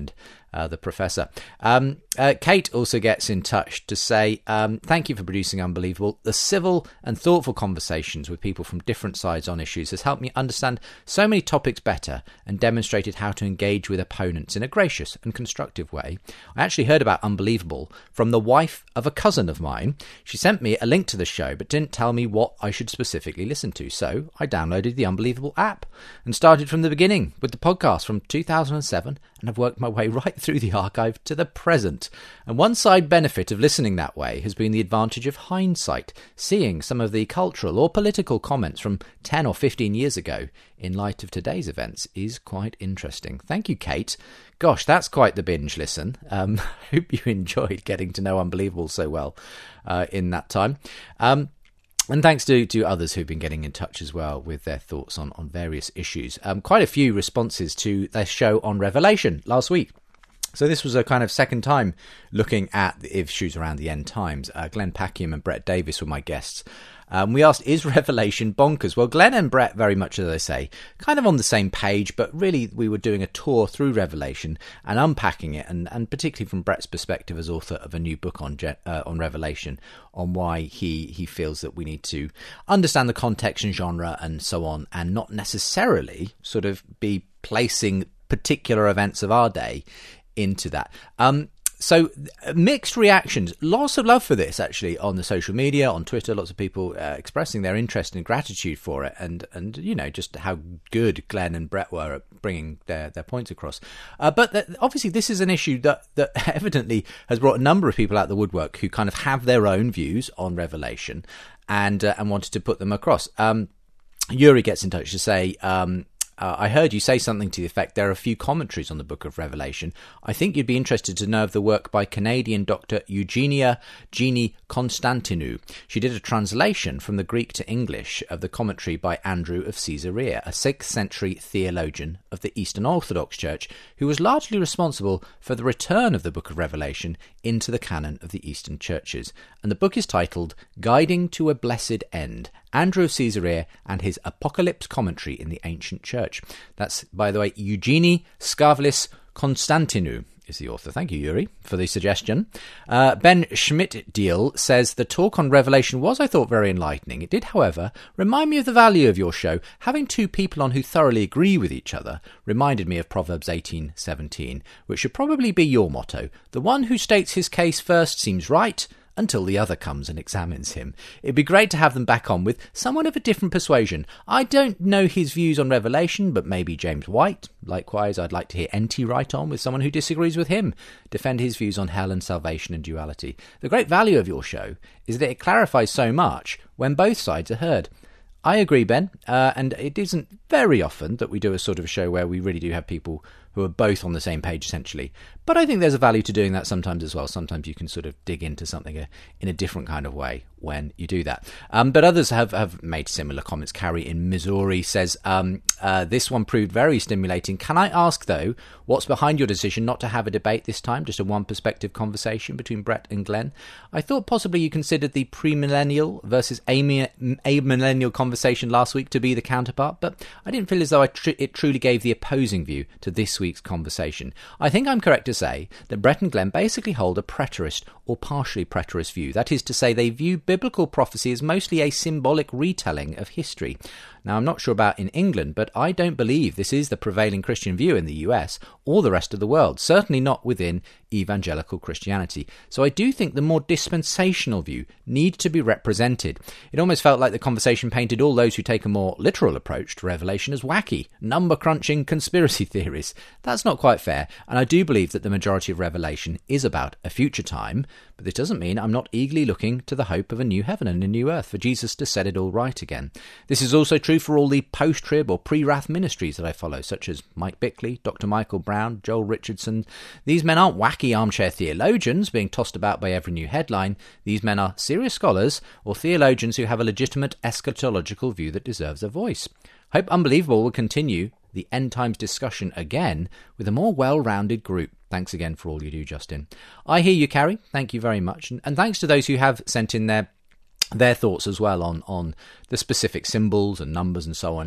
uh, the professor. Um, uh, Kate also gets in touch to say, um, thank you for producing Unbelievable. The civil and thoughtful conversations with people from different sides on issues has helped me understand so many topics better and demonstrated how to engage with opponents in a gracious and constructive way. I actually heard about Unbelievable from the wife of a cousin of mine. She sent me a link to the show but didn't tell me what I should specifically listen to, so I downloaded the Unbelievable app and started from the beginning with the podcast from two thousand seven and have worked my way right through the archive to the present. And one side benefit of listening that way has been the advantage of hindsight, seeing some of the cultural or political comments from ten or fifteen years ago in light of today's events is quite interesting. Thank you, Kate. Gosh, that's quite the binge listen. Um, hope you enjoyed getting to know Unbelievable so well uh, in that time. Um, And thanks to, to others who've been getting in touch as well with their thoughts on, on various issues. Um, quite a few responses to their show on Revelation last week. So this was a kind of second time looking at the issues around the end times. Uh, Glenn Packiam and Brett Davis were my guests. Um, we asked, is Revelation bonkers? Well, Glenn and Brett, very much as I say, kind of on the same page, but really we were doing a tour through Revelation and unpacking it, and, and particularly from Brett's perspective as author of a new book on uh, on Revelation, on why he, he feels that we need to understand the context and genre and so on, and not necessarily sort of be placing particular events of our day into that. Um, so mixed reactions, lots of love for this actually on the social media, on Twitter, lots of people uh, expressing their interest and gratitude for it, and and you know just how good Glenn and Brett were at bringing their, their points across. Uh, but th- obviously this is an issue that, that evidently has brought a number of people out the woodwork who kind of have their own views on Revelation and uh, and wanted to put them across. Um, Yuri gets in touch to say, um, Uh, I heard you say something to the effect there are a few commentaries on the Book of Revelation. I think you'd be interested to know of the work by Canadian Doctor Eugenia Jeannie Constantinou. She did a translation from the Greek to English of the commentary by Andrew of Caesarea, a sixth century theologian of the Eastern Orthodox Church, who was largely responsible for the return of the Book of Revelation into the canon of the Eastern churches. And the book is titled Guiding to a Blessed End, Andrew of Caesarea and his Apocalypse Commentary in the Ancient Church. That's, by the way, Eugenie Skavlis Constantinou is the author. Thank you, Yuri, for the suggestion. Uh, Ben Schmidt-Deal says, the talk on Revelation was, I thought, very enlightening. It did, however, remind me of the value of your show. Having two people on who thoroughly agree with each other reminded me of Proverbs eighteen seventeen, which should probably be your motto. The one who states his case first seems right, until the other comes and examines him. It'd be great to have them back on with someone of a different persuasion. I don't know his views on Revelation, but maybe James White. Likewise, I'd like to hear N T Wright on with someone who disagrees with him, defend his views on hell and salvation and duality. The great value of your show is that it clarifies so much when both sides are heard. I agree, Ben, uh, and it isn't very often that we do a sort of show where we really do have people who are both on the same page, essentially. But I think there's a value to doing that sometimes as well. Sometimes you can sort of dig into something in a different kind of way when you do that. Um, but others have, have made similar comments. Carrie in Missouri says, um, uh, this one proved very stimulating. Can I ask, though, what's behind your decision not to have a debate this time, just a one-perspective conversation between Brett and Glenn? I thought possibly you considered the premillennial versus amillennial conversation last week to be the counterpart, but I didn't feel as though I tr- it truly gave the opposing view to this week's conversation. I think I'm correct to say that Brett and Glenn basically hold a preterist or partially preterist view. That is to say, they view biblical prophecy as mostly a symbolic retelling of history. Now, I'm not sure about in England, but I don't believe this is the prevailing Christian view in the U S or the rest of the world, certainly not within evangelical Christianity. So I do think the more dispensational view needs to be represented. It almost felt like the conversation painted all those who take a more literal approach to Revelation as wacky, number-crunching conspiracy theories. That's not quite fair, and I do believe that the majority of Revelation is about a future time, but this doesn't mean I'm not eagerly looking to the hope of a new heaven and a new earth for Jesus to set it all right again. This is also true for all the post-trib or pre-wrath ministries that I follow, such as Mike Bickley, Doctor Michael Brown, Joel Richardson. These men aren't wacky armchair theologians being tossed about by every new headline. These men are serious scholars or theologians who have a legitimate eschatological view that deserves a voice. Hope Unbelievable will continue the end times discussion again with a more well-rounded group. Thanks again for all you do, Justin. I hear you, Carrie. Thank you very much. And, and thanks to those who have sent in their their thoughts as well on, on the specific symbols and numbers and so on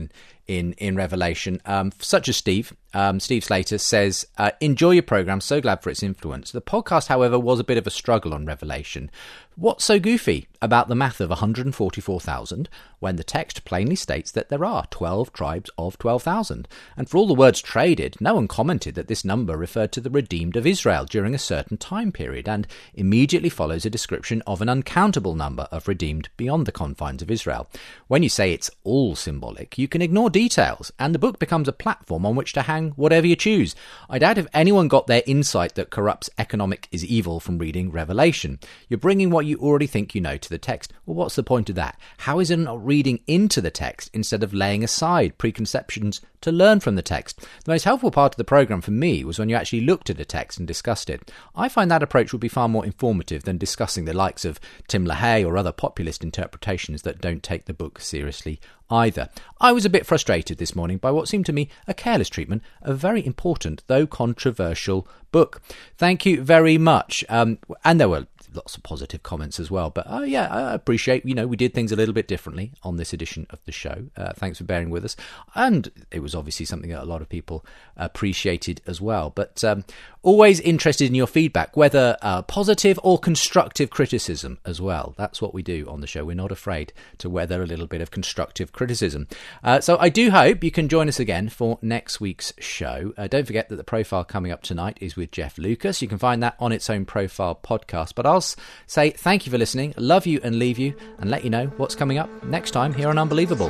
in, in Revelation, um, such as Steve. Um, Steve Slater says, uh, enjoy your programme, so glad for its influence. The podcast, however, was a bit of a struggle on Revelation. What's so goofy about the math of one hundred forty-four thousand when the text plainly states that there are twelve tribes of twelve thousand? And for all the words traded, no one commented that this number referred to the redeemed of Israel during a certain time period, and immediately follows a description of an uncountable number of redeemed beyond the confines of Israel. When you say it's all symbolic, you can ignore details, and the book becomes a platform on which to hang whatever you choose. I doubt if anyone got their insight that corrupts economic is evil from reading Revelation. You're bringing what you already think you know to the text. Well, what's the point of that? How is it not reading into the text instead of laying aside preconceptions to learn from the text? The most helpful part of the programme for me was when you actually looked at a text and discussed it. I find that approach would be far more informative than discussing the likes of Tim LaHaye or other populist interpretations that don't take the book seriously either. I was a bit frustrated this morning by what seemed to me a careless treatment of a very important, though controversial, book. Thank you very much. Um, and there were lots of positive comments as well. But uh, yeah, I appreciate, you know, we did things a little bit differently on this edition of the show. Uh, thanks for bearing with us. And it was obviously something that a lot of people appreciated as well. But um, always interested in your feedback, whether uh, positive or constructive criticism as well. That's what we do on the show. We're not afraid to weather a little bit of constructive criticism. Uh, so I do hope you can join us again for next week's show. Uh, don't forget that the profile coming up tonight is with Jeff Lucas. You can find that on its own profile podcast. But I'll say thank you for listening, love you and leave you, and let you know what's coming up next time here on Unbelievable.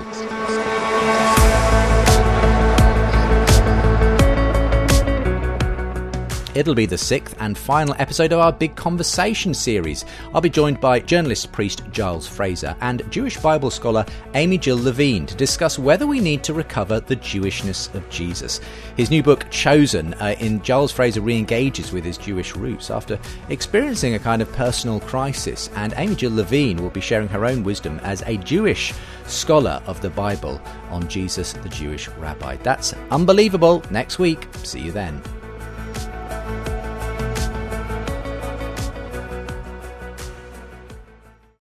It'll be the sixth and final episode of our Big Conversation series. I'll be joined by journalist priest Giles Fraser and Jewish Bible scholar Amy Jill Levine to discuss whether we need to recover the Jewishness of Jesus. His new book, Chosen, uh, in Giles Fraser re-engages with his Jewish roots after experiencing a kind of personal crisis, and Amy Jill Levine will be sharing her own wisdom as a Jewish scholar of the Bible on Jesus the Jewish Rabbi. That's Unbelievable next week. See you then.